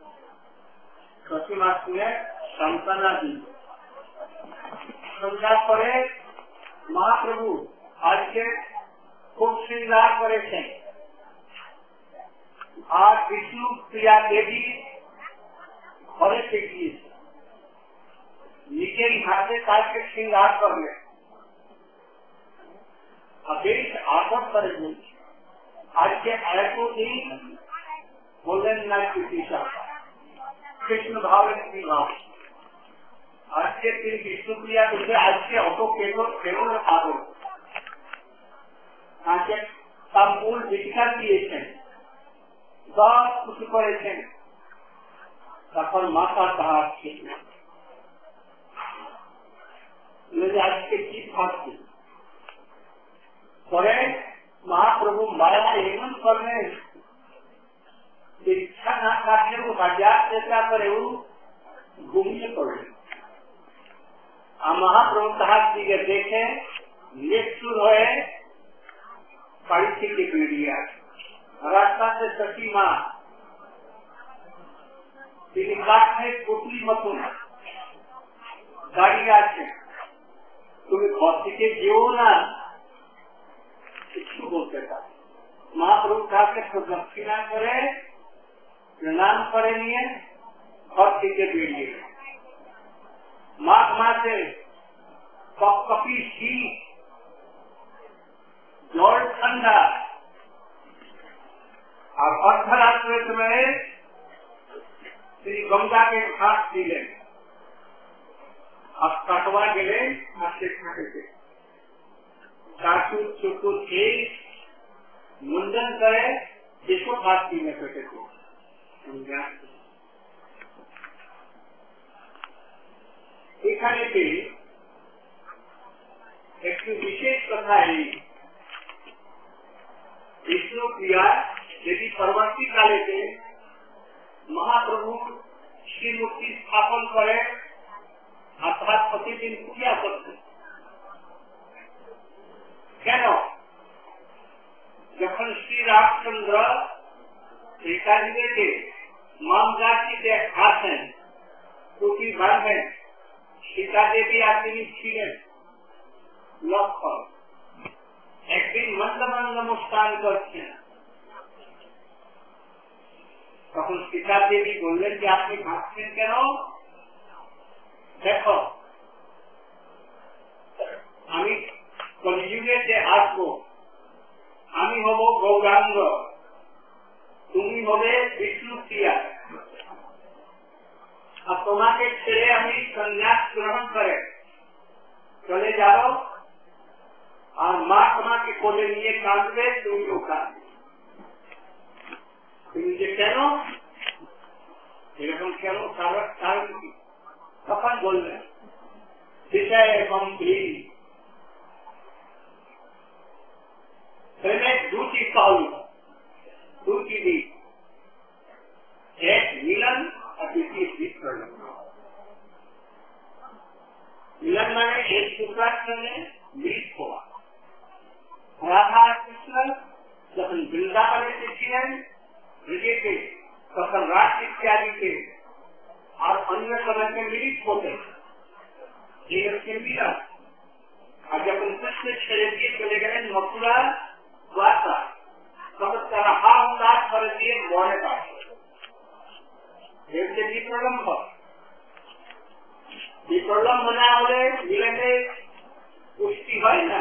ने संतना दी संज्ञा करे महाप्रभु आज के खूब श्रृंगार करे और विष्णु प्रिया देवी घरे से नीचे हाथे काट के श्रृंगार कर ले अदेश आदर करे आज के आयतों की बोलन ना दिशा कृष्ण भाव भाव आज के दिन विष्णु प्रिया देवी आज के ऑटो केवल आदर মূল দীক্ষা দিয়েছেন সব কিছু করেছেন তখন মাথা তাহার ঠিক না আজকে কি ভাবছি পরে মহাপ্রভু মায়া এমন করলেন দীক্ষা না থাকলেও হাজার চেষ্টা করেও ঘুমিয়ে পড়লেন আর মহাপ্রভু তাহার দিকে দেখে নিষ্ঠুর হয়ে पारिशी की पीढ़िया रास्ता से सची माँ पुतली मतुन गाड़ी आछे तुम्हें घर থেকে যেও না কিছু বলতে পারে মহাপ্রভু তাকে প্রদক্ষিণা করে প্রণাম করে নিয়ে ঘর থেকে বেরিয়ে মাঘ মাসে কপকপি শীত जल ठंडा और अर्धरात्र में श्री गंगा के घाट दिले अब कटवा गए काटू चुटू मुंडन करे जिसको घाट पीने करते এখানে একটু বিশেষ কথা विष्णु प्रिया यदि परवर्ती काले से महाप्रभु श्री मुक्ति स्थापन करे अर्थात प्रतिदिन पूजा करते। কেন? যখন শ্রী রামচন্দ্র সীতাদেবীকে মামগাছিতে আসেন, কুটি বাঁধেন, সীতাদেবী আর তিনি ছিলেন লক্ষণ। একদিন মন্দ মন্দ মুস্কান করছেন, তখন সীতাদেবী বললেন যে আপনি ভাবছেন কেন? দেখো, আমি কলিযুগে যে আসবো, আমি হব গৌরাঙ্গ, তুমি হবে বিষ্ণুপ্রিয়া, আর তোমাকে ছেড়ে আমি সন্ন্যাস গ্রহণ করে চলে যাও, আর মা তোমাকে কোলে নিয়ে কাঁদবে, তুমিও কাঁদবে। তুমি যে কেন এরকম কেন, কারণ কি? তখন বললেন বিষয় এবং प्रेम दूसरी पहलू, दूसरी दी, एक मिलन और दूसरी विस्फोटन। मिलन माने एक दूसरा में मिलित हुआ। राधा कृष्ण जब वृंदावन से छिड़न हृदय के तখন रात इत्यादि के और अन्य समय में मिलित होते, ये उसके मिलन। और जब कृष्ण छेड़े दिए चले गए मथुरा वार्ता, तब তারা হাহাকার করে দিয়ে মনে পায় এতে বিপ্রলম্ব না হলে মিলনে পুষ্টি হয় না।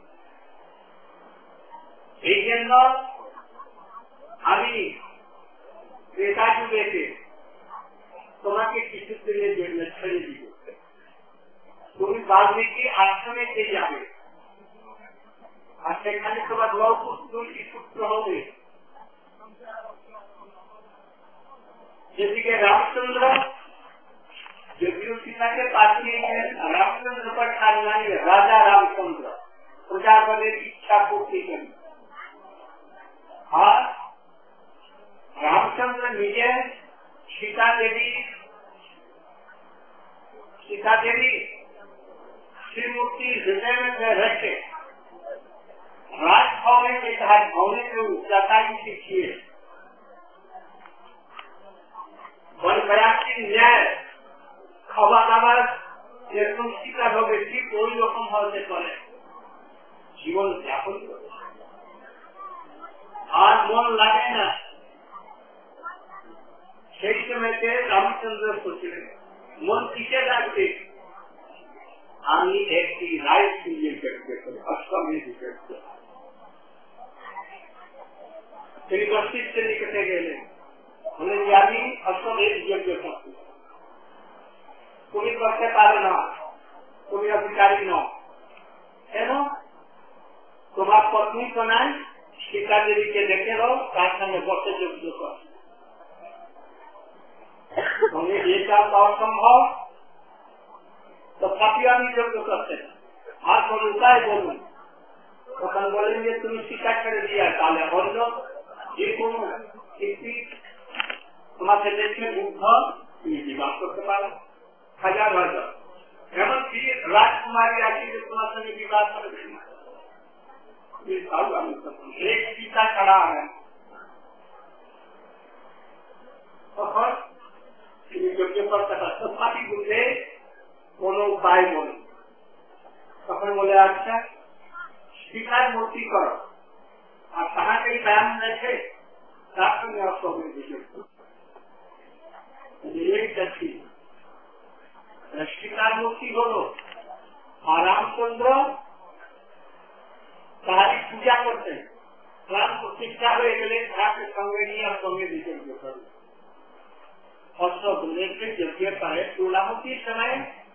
এই জন্য আমি ত্রেতা যুগেতে তোমাকে কিছুদিনের জন্য ছেড়ে দিব, তুমি বাল্মীকি আশ্রমেতে যাবে, আর সেখানে তোমার দুটি সূত্র হবে। যেদিকে রামচন্দ্র যদিও সীতাকে পাঠিয়েছেন, রামচন্দ্র पर खानदानी राजा रामचंद्र प्रजापतिर इच्छा पूर्ति करें, और रामचंद्र निजे सीता देवी श्रीमूर्ति हृदय में रखे राजभवन के तहत भवने में उपजाताई सीखिए, वन प्रयासी न्याय খাবার দাবার এরকম শিকার হবে, ঠিক ওই রকম হতে পারে জীবন যাপন করে, আর মন লাগে না। সেই সময়তে রামচন্দ্র বলছিলেন মন কিসে লাগবে, আমি একটি রায় সুযোগ অষ্টমের বিপক্ষে। তিনি বস্তিতে নিকটে গেলেন, বলে যে আমি অষ্টমের যোগ্য থাকি, তুমি করতে পারো না, তুমি অধিকারী নও। কেন? তোমার পত্নী তো নাই, সীতা দেবীকে দেখে দাও, তার সঙ্গে বসে যোগ্য কর। এটা অসম্ভব, তথাপি আমি যোগ্য করতে আর কোন উপায় বলুন। তখন বলেন যে তুমি সীতা ছেড়ে দিয়া, তাহলে অন্য যে কোন ব্যক্তি তোমাকে দেখলে মুগ্ধ, তুমি বিবাহ করতে পারো, হাজার হাজার এমনকি রাজকুমারী আছে যে তোমার সঙ্গে বিবাহ করবে না, एक सीता खड़ा है। তখন তিনি যোগ্য করতে পারি বুঝে কোন উপায় বলে, তখন বলে আচ্ছা সীতার মূর্তি করো, আর তাহাকে ব্যায়াম রেখে তার সঙ্গে অষ্টমের বিশেষ সীতার মূর্তি হল, আর রামচন্দ্র তাহারই পূজা করতেন। রাম প্রতিষ্ঠা হয়ে গেলে তাকে সঙ্গে নিয়ে অষ্টমের বিসর্গ করবে। অষ্টমেরকে যজ্ঞ করে পূর্ণাহুতির সময়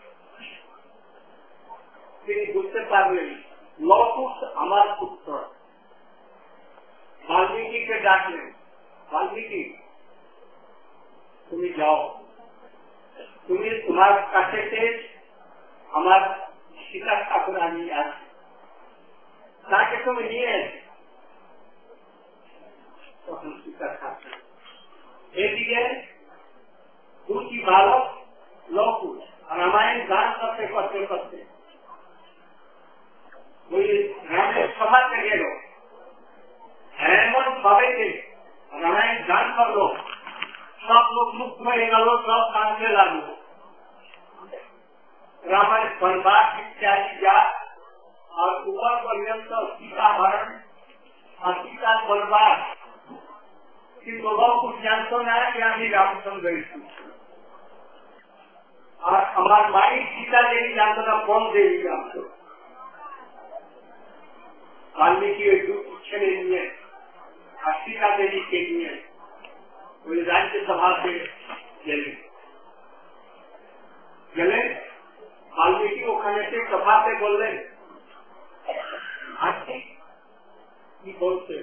তিনি বুঝতে পারলেন লকুশ আমার পুত্র। বাল্মীকিকে ডাকলেন, বাল্মীকি তুমি যাও, তুমি তোমার কাছে আমার সীতা ঠাকুর আমি আছি, তাকে তুমি নিয়ে তখন সীতা ঠাকুর। এদিকে দুটি বালক লকুশ रामायण गान करते करते करते ওই রামের সভা থেকে গেল, এমন ভাবে রামায়ণ গান করলো, সব লোক মুক্ত হয়ে গেল, সব কাঁদতে লাগলো। रामायण बनवास इत्यादि जा और ऊपर पर्यंत सीता हरण और सीता बनवास कि लोगों को जानते ना कि अभी रामचंद्र और हमारे माई सीता देवी जानते ना कौन देवी जानते वाल्मीकि छेड़े लिए और सीता देवी के लिए वही राज्यसभा से गले वाल्मीकि ওখানে से सभाতে বললেন, আজকে কি বলছে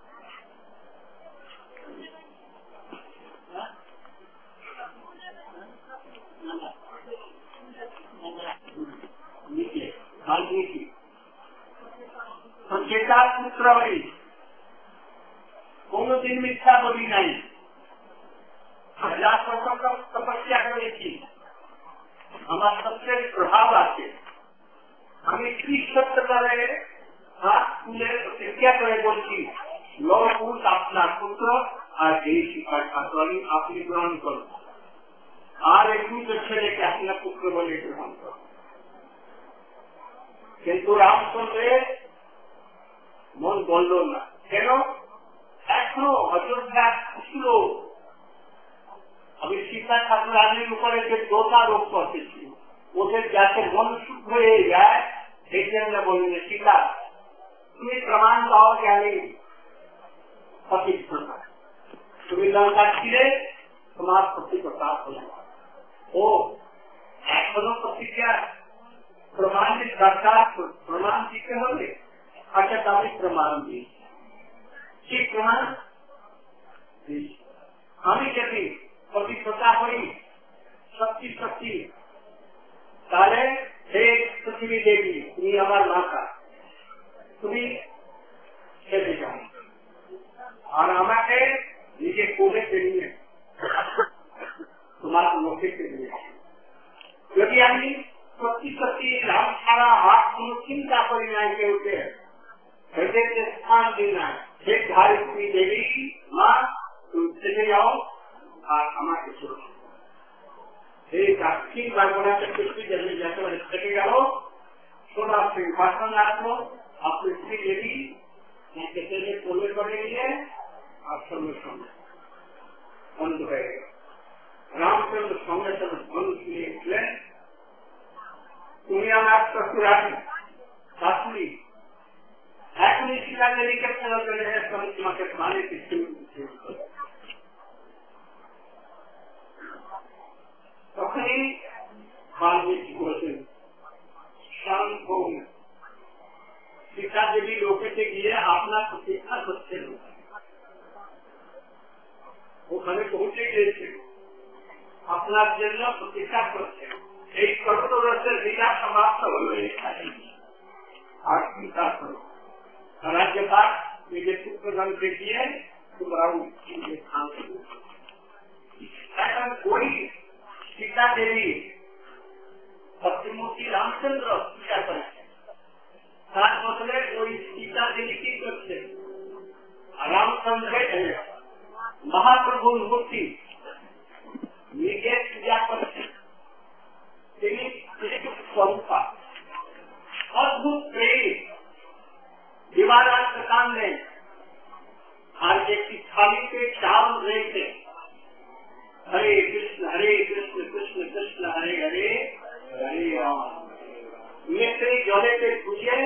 वाल्मीकि সচেতার পুত্র হই, কোনদিন মিথ্যা বলি নাই, হাজার বছর তপস্যা করেছি, আমার সত্যের প্রভাব আছে, আমি কি সত্য করে হাত তুলে প্রতিজ্ঞা করে বলছি, লবকুশ আপনার পুত্র আর এই শিক্ষার্থী আপনি গ্রহণ করুন, আর একটু ছেলেকে আপনার পুত্র বলে গ্রহণ করুন। কিন্তু রামচন্দ্রের মন বলল না, কেন? এখনো অযোধ্যা ছিল, আমি সীতা ঠাকুরানির উপরে যে দোষারোপ করতেছি, ওদের যাতে মন শুদ্ধ হয়ে যায়, সেই জন্য বললেন, সীতা তুমি প্রমাণ পাও যে আমি সঠিকতা, তুমি লঙ্কা ছিলে, তোমার সঠিকতা হল। ও এখনো প্রতিজ্ঞা প্রমাণের দরকার, প্রমাণ দিতে হবে। আচ্ছা আমি প্রমাণ দিই, কি প্রমাণ? আমি যদি পবিত্রতা হই, শক্তি শক্তি, তাহলে হে পৃথিবী দেবী, তুমি আমার মাতা, তুমি ছেড়ে যাও আর আমাকে নিজে কোলে পেরিয়ে তোমার মুখে পেরিয়ে। যদি আমি সত্যি সত্যি রাম ছাড়া আর কোন চিন্তা করি নাই, কেউকে হৃদয়কে স্থান দিই না, হে ধারিত্রী দেবী মা, তুমি ছেড়ে যাও আর আমাকে ছোট। এই কার্তিক বাগনাথের কৃষ্টি যেখানে যেতে থেকে গেল, সোনা সিংহাসন আসলো, আপনি শ্রী দেবী কেটে কোলে করে নিয়ে আর সঙ্গে সঙ্গে বন্ধ হয়ে গেল। রামচন্দ্র সঙ্গে সঙ্গে ধনুষ নিয়ে উঠলেন, তুমি আমার শ্বশুরানি শাশুড়ি, এখনই সীতা দেবীকে ফেরত চলে এসে তোমাকে প্রাণে কিছু। তখনই বাল্মীকি বলছেন, শান্ত সীতা দেবী লোকেতে গিয়ে আপনার প্রতীক্ষা করছেন, ওখানে পৌঁছে গিয়েছে, আপনার জন্য প্রতীক্ষা করছেন। এই কঠোরের বিনা সমাপ্ত হল আর চিন্তা করো। রাজ্যপাল নিজের পুত্রগণ দেখিয়ে তোমরা এখন ওই সীতা দেবী সত্যমূর্তি রামচন্দ্র পূজা করেছেন, তার বদলে ওই সীতা দেবী কি করছেন? রামচন্দ্রের মহাপ্রভুর মূর্তি নিজে পূজা করছেন। তিনি স্বরূপা অদ্ভুত প্রেম দিবারাত্র কান্দে আর একটি থালিতে চাল রয়েছে, হরে কৃষ্ণ কৃষ্ণ কৃষ্ণ হরে হরে হরে রাম। মিস্ত্রি জলেতে খুঁজে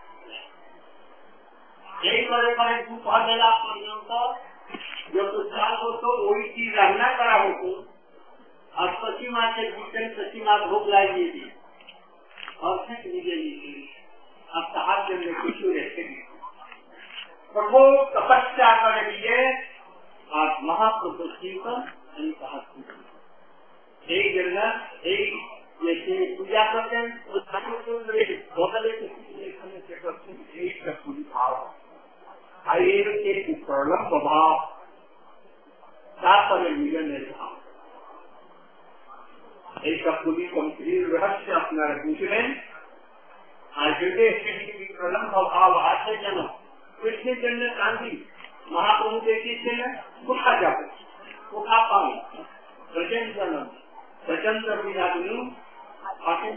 এইভাবে করে দুপুরবেলা পর্যন্ত যত চাল হতো ওইটি রান্না করা হতো, আর প্রতিমাকে দিতেন, প্রতিমা ভোগ লাগিয়ে দিই অর্ধেক নিজে নিয়ে আর তাহার জন্য কিছু রেখে দিই। প্রভু তপস্যা করে দিয়ে আর মহাপ্রভু চিন্তন এই জন্য এই যে তিনি পূজা করতেন বদলে এইটা পুরী ভাব আর এই হচ্ছে একটি প্রলম্ব ভাব, তারপরে মিলনের ভাব। এই সবগুলি কমপ্লিট রহস্য আপনারা বুঝবেন। আর যদি পৃথিবী প্রলম্ব ভাব আছে যেন কৃষ্ণের জন্য কান্দি মহাপ্রভু দেখিয়েছিলেন কোথা যাবে কোথা পাবে প্রচন্ড বিনাগুলো থাকে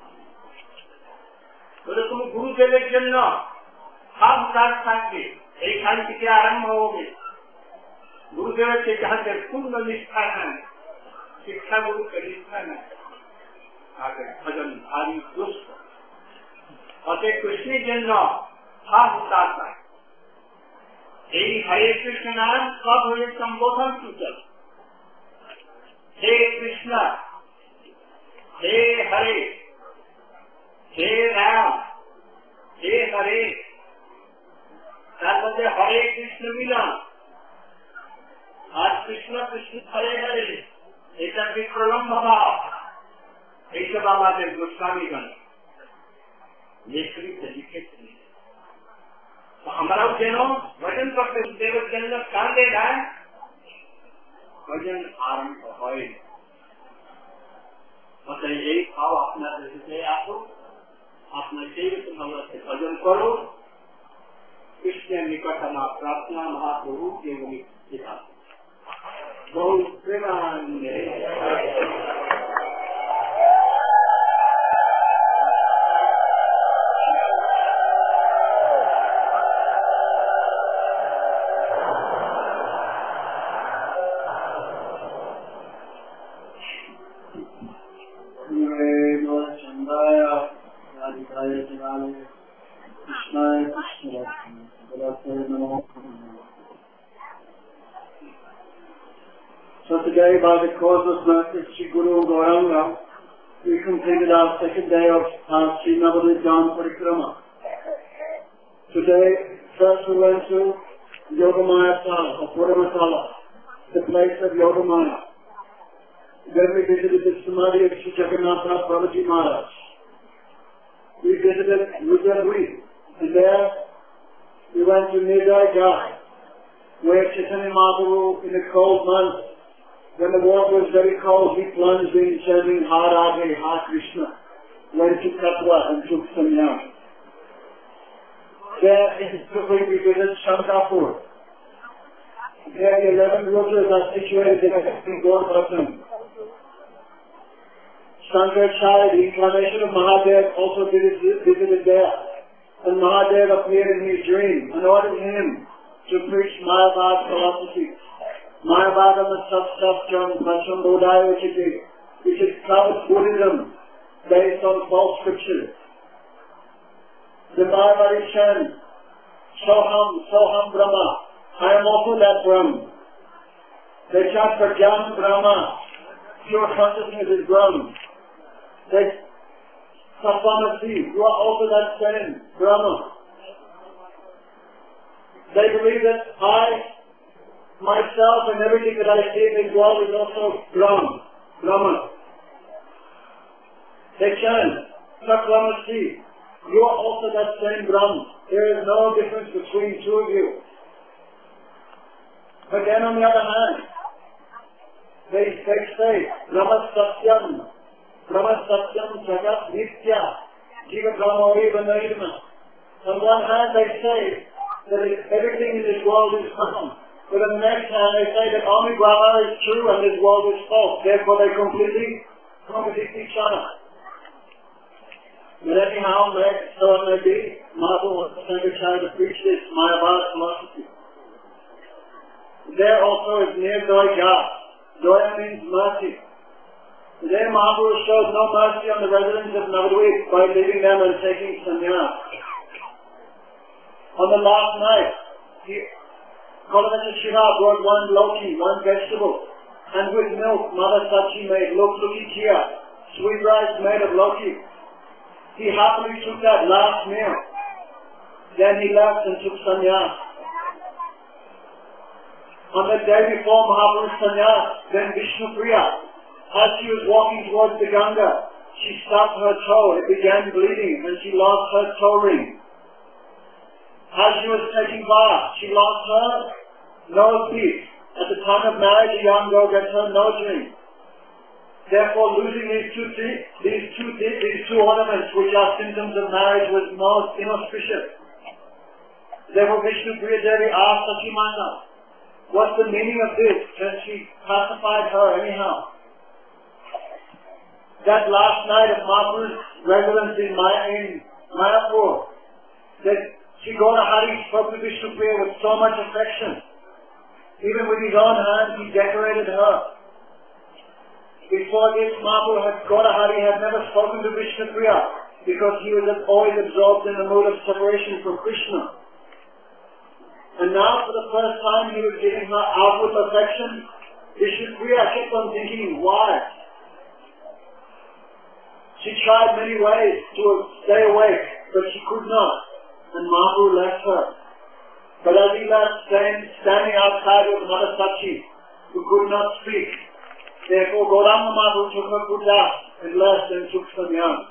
ওরকম গুরুদেবের জন্য সব কাজ থাকবে। এইখান থেকে আরম্ভ হবে গুরুদেবের সিদ্ধান্তের পূর্ণ নিষ্ঠা নেন, শিক্ষা গুরুকে নিষ্ঠা নেন, ভজন ভারী দুষ্ট অতএব কৃষ্ণের জন্য সব কাজ থাকে। এই হরে কৃষ্ণ নাম সব হয়ে সম্বোধন সূচক। হে কৃষ্ণ, হে হরে, হে রাম, হে হরে, তার মধ্যে হরে কৃষ্ণ মিলন। আর কৃষ্ণ কৃষ্ণ হরে হরে, এটা বিপ্রলম্ব ভাব। এইসব আমাদের গোস্বামীগণ লিখেছেন। আমরাও যেন ভজন করতে দেবের জন্য কাঁদে না, ভজন আরম্ভ হয়। অতএব এই ভাব আপনাদের হৃদয়ে আসুক, আপনার সেই রকমকে ভজন করো। কৃষ্ণের নিকট আমার প্রার্থনা মহাপ্রভু যেগুলি বহু প্রেমানন্দে So today, by the causeless mercy of Sri Guru Gauranga, we completed our second day of Sri Navadvip Dham Parikrama. Today, first we went to Yogamaya Sala, or Puramasala, the place of Yogamaya. Then we visited the Samadhi of Sri Jagannatha Prabhuji Maharaj. We visited Rudradwi, and there we went to Nidai Ghai, where Chaitanya Mahaprabhu, in the cold months, when the water was very cold, he plunged in chanting Ha Radhe, Ha Krishna, went to Katwa and took sannyas. There in Tripuri we visited Shankapur. There the 11 rutras are situated in Gaur-Bhatam. Shankaracharya, the incarnation of Mahadev, also visited there. And Mahadev appeared in his dream and ordered him to preach Mayavad philosophy. Mayavadam Satsatjam Pacham Bodhaya which is cloud Buddhism based on false scriptures. The Mayavadi chant, Soham Brahma, I am also that Brahma. They chant for Jnana Brahma, pure consciousness is Brahma. They Satvamasi, you are also that same Brahma. They believe that I, myself and everything that I see in this world is also Brahma. They chant, Satvamasi, you are also that same Brahma. There is no difference between two of you. But then on the other hand, they say, Brahma Satyam Jagat Nitya, Jiva Brahma Eva Nairma. On one hand they say that everything in this world is Brahma. But on the next hand they say that only Brahma is true and this world is false. Therefore they completely contradict each other. But anyhow, so it may be, Mahaprabhu was trying to preach this Mayavad philosophy. There also is near Doya. Doya means mercy. Today Mahaprabhu showed no mercy on the residents of Navadvip by leaving them and taking sannyas. On the last night, Kolamata Shiva brought one loki, one vegetable, and with milk Mother Sachi made loki chia, sweet rice made of loki. He happily took that last meal. Then he left and took sannyas. On the day before Mahaprabhu's sannyas, then Vishnu Priya, as she was walking towards the Ganga, she stubbed her toe. It began bleeding and she lost her toe ring. As she was taking bath, she lost her nose piece. At the time of marriage, a young girl gets her nose ring. Therefore, losing these two ornaments, which are symptoms of marriage, was most inauspicious. Therefore, Vishnupriya Devi asked Sachimata, what's the meaning of this? And she pacified her anyhow. That last night of Mahaprabhu's residence in Mayapur, that Sri Gaurahari spoke to Vishnupriya with so much affection. Even with his own hands, he decorated her. Before this, Gaurahari had never spoken to Vishnupriya because he was always absorbed in the mood of separation from Krishna. And now, for the first time, he was giving her outward affection. Vishnupriya kept on thinking, why? She tried many ways to stay awake, but she could not. And Mahaprabhu left her. But as he left, standing outside was Mother Sachi, who could not speak. Therefore, Gauranga Mahaprabhu took her puja and left and took sannyas.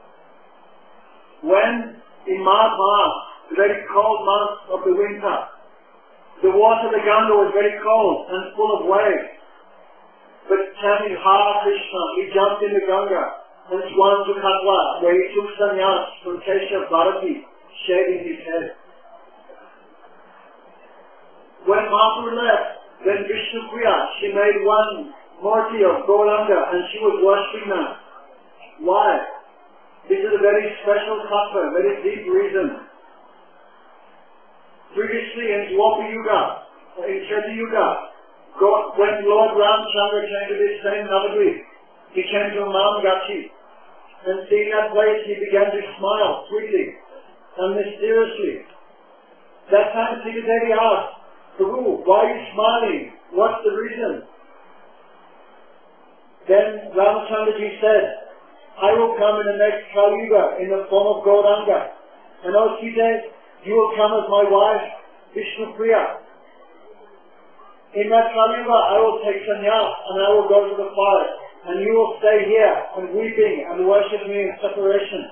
When, in Magh Maas, the very cold month of the winter, the water of the Ganga was very cold and full of waves. But chanting Hare Krishna, he jumped in the Ganga and swam to Katwa, where he took sannyas from Keshav Bharati, shaving his head. When Mahaprabhu left, then Vishnupriya, she made one murti of Gauranga and she was worshipping that. Why? This is a very special tattva, very deep reason. Previously in Dwapara Yuga, in Treta Yuga, when Lord Ramchandra came to this same Navadvip, he came to Mount Gachi, and seeing that place he began to smile sweetly and mysteriously. That time Sita Devi asked, Prabhu, why are you smiling? What's the reason? Then Ramachandraji said, I will come in the next Kali Yuga in the form of Gauranga. And O Sita, you will come as my wife, Vishnupriya. In that Kali Yuga, I will take sannyas and I will go to the forest. And you will stay here and weeping and worship me in separation.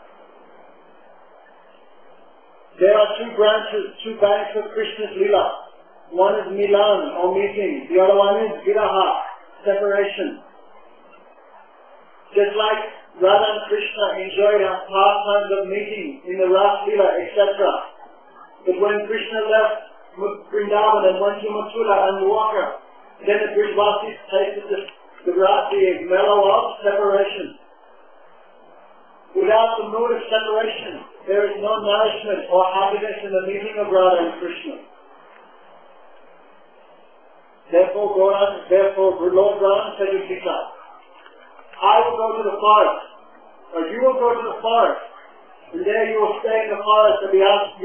There are two banks of Krishna's Leela. One is Milan or meeting. The other one is Viraha, separation. Just like Radha and Krishna enjoyed our pastimes of meeting in the Ras Leela, etc. But when Krishna left Vrindavan and went to Mathura and Dwarka, then the Brajvasis tasted the mellow of separation. Without the mood of separation, there is no nourishment or happiness in the meeting of Radha and Krishna. Therefore, Lord Ram said to Sita, I will go to the forest, or you will go to the forest, and there you will stay in the forest of you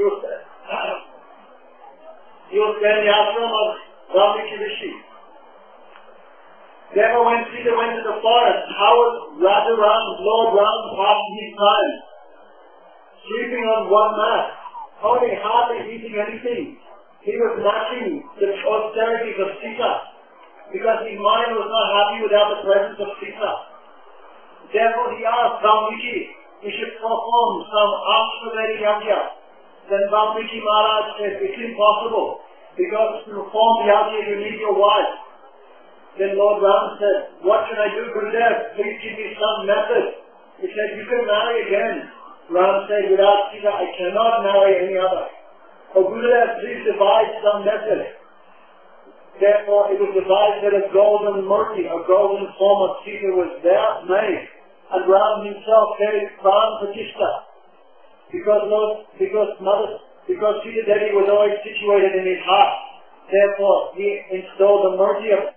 will stay in the ashram of Valmiki Rishi. Therefore, when Sita went to the forest, how was Lord Ram passing his time? Sleeping on one mat, only hardly eating anything. He was matching the austerities of Sita, because his mind was not happy without the presence of Sita. Therefore, he asked Valmiki, he should perform some Ashvamedha Yajna. Then Valmiki Maharaj said, it's impossible, because to perform the Yajna you need your wife. Then Lord Ram said, what can I do, Gurudev? Please give me some method. He said, you can marry again. Ram said, without Sita, I cannot marry any other. Oh Gurudev, please devise some method. Therefore, it was devised that a golden murti, a golden form of Sita was there made. And Ram himself carried Pran Pratishtha. Because Sita Devi was always situated in his heart. Therefore, he installed the murti of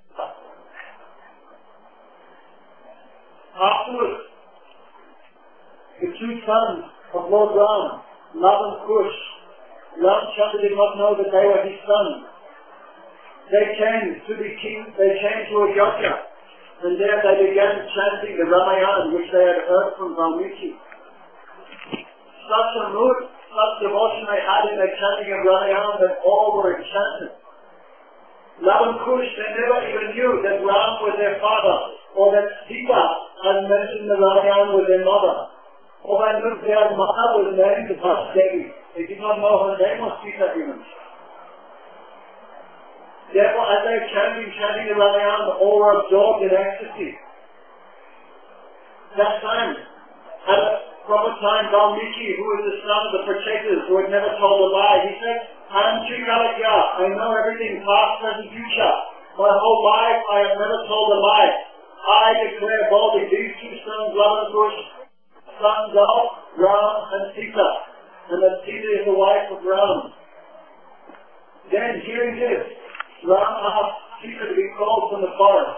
Afterwards, the two sons of Lord Ram, Lava and Kush, Ramchandra did not know that they were his sons. They came to be king, they came to Ayodhya, and there they began chanting the Ramayana which they had heard from Valmiki. Such a mood, such devotion they had in their chanting of Ramayana that all were enchanted. Lava and Kush, they never even knew that Ram was their father, or that Sita, as mentioned in the Ramayana, was their mother. Or that their mother was named Devi. They did not know her name was Sita even. Therefore, as they were chanting the Ramayana, all were absorbed in ecstasy. that time, at a proper time, Valmiki, who was the son of the protectors, who had never told a lie, he said, Anam Trikalakya, I know everything, past, present, future. My whole life I have never told a lie. I declare boldly these two sons, Lava and Kush, sons of Ram and Sita, and that Sita is the wife of Ram. Then, hearing this, Ram asked Sita to be called from the forest.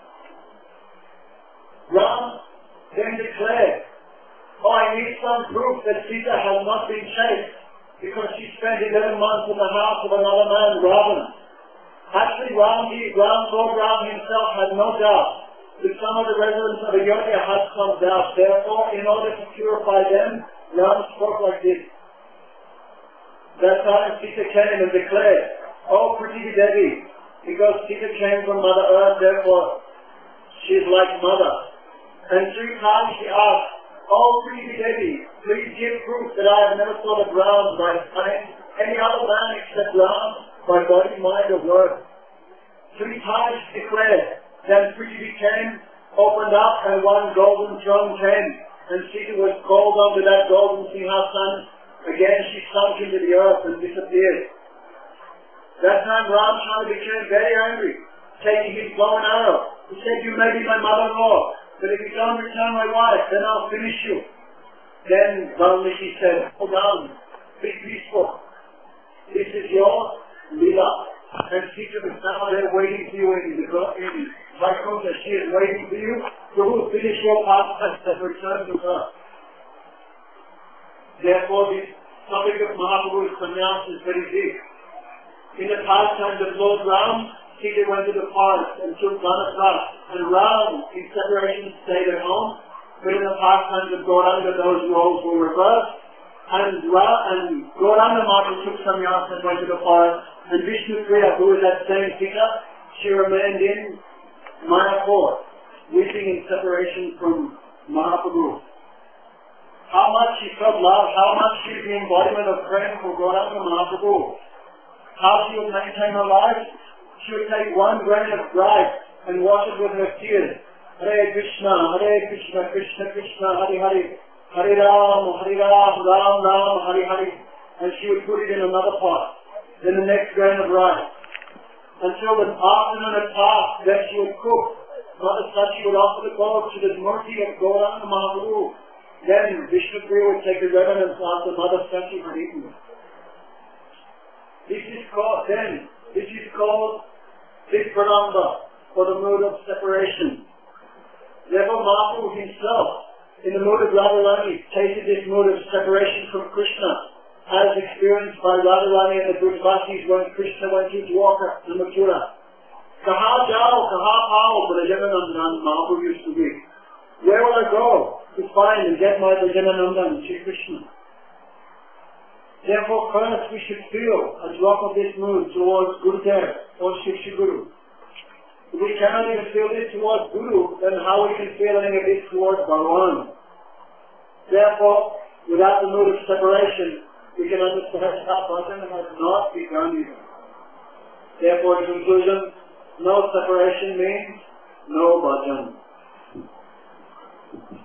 Ram then declared, I need some proof that Sita has not been chased because she spent 11 months in the house of another man, Ravana. Actually, Ram himself had no doubt that some of the residents of Ayodhya had some doubt. Therefore, in order to purify them, Ram spoke like this. That time Sita came and declared, Oh, Prithvi Devi, because Sita came from Mother Earth, therefore she is like Mother. And 3 times she asked, Oh, Prithvi Devi, please give proof that I have never thought of Ram by any other man except Ram by body, mind, or word. 3 times she declared. Then Prithvi came, opened up, and one golden throne came, and Sita was called onto that golden Singhasan. Again she sunk into the earth and disappeared. That time Ramchandra became very angry, taking his bow and arrow. He said, You may be my mother-in-law, but if you don't return my wife, then I'll finish you. Then Valmiki said, Hold on, be peaceful. This is your Leela. And Sita is now there waiting for you in Vaikuntha. She is waiting for you to finish your pastime and return to her. Therefore, the topic of Mahaprabhu's sannyas is very deep. In the pastime of Lord Ram, Sita went to the forest and took Dhanasra, and Ram, in separation, stayed at home. But in the pastimes of Gauranga, those roles were reversed. And Gauranga Mahaprabhu took sannyas and went to the forest. And Vishnu Priya, who was that same Sita, she remained in Mayapur, weeping in separation from Mahaprabhu. How much she felt love, how much she is the embodiment of prema for Gauranga Mahaprabhu. How she would maintain her life? She would take 1 grain of rice and wash it with her tears. Hare Krishna, Krishna Krishna, Hare Hare, Hare Ram, Ram Ram, Hare Hare. And she would put it in another pot. Then the next grain of rice. Until the afternoon had passed, then she would cook. Not as such, she would offer the gold to the Murti of Gauranga Mahaprabhu. Then Vishnu Priya would take the reverence after Mother Sachi had eaten. This is called Vipralamba, for the mood of separation. Therefore Mahaprabhu himself, in the mood of Radharani, tasted this mood of separation from Krishna, as experienced by Radharani and the Brajvasis when Krishna went to Dwarka and Mathura. Kaha jao, kaha pao, Brajananandan, Mahaprabhu used to be. Where will I go to find and get my Brajananandan, Sri Krishna? Therefore, first we should feel a drop of this mood towards Gurudev or Shiksha Guru. If we cannot even feel this towards Guru, then how we can feel any of this towards Bhagavan? Therefore, without the mood of separation, we can understand how bhajan has not begun even. Therefore, in conclusion, no separation means no bhajan.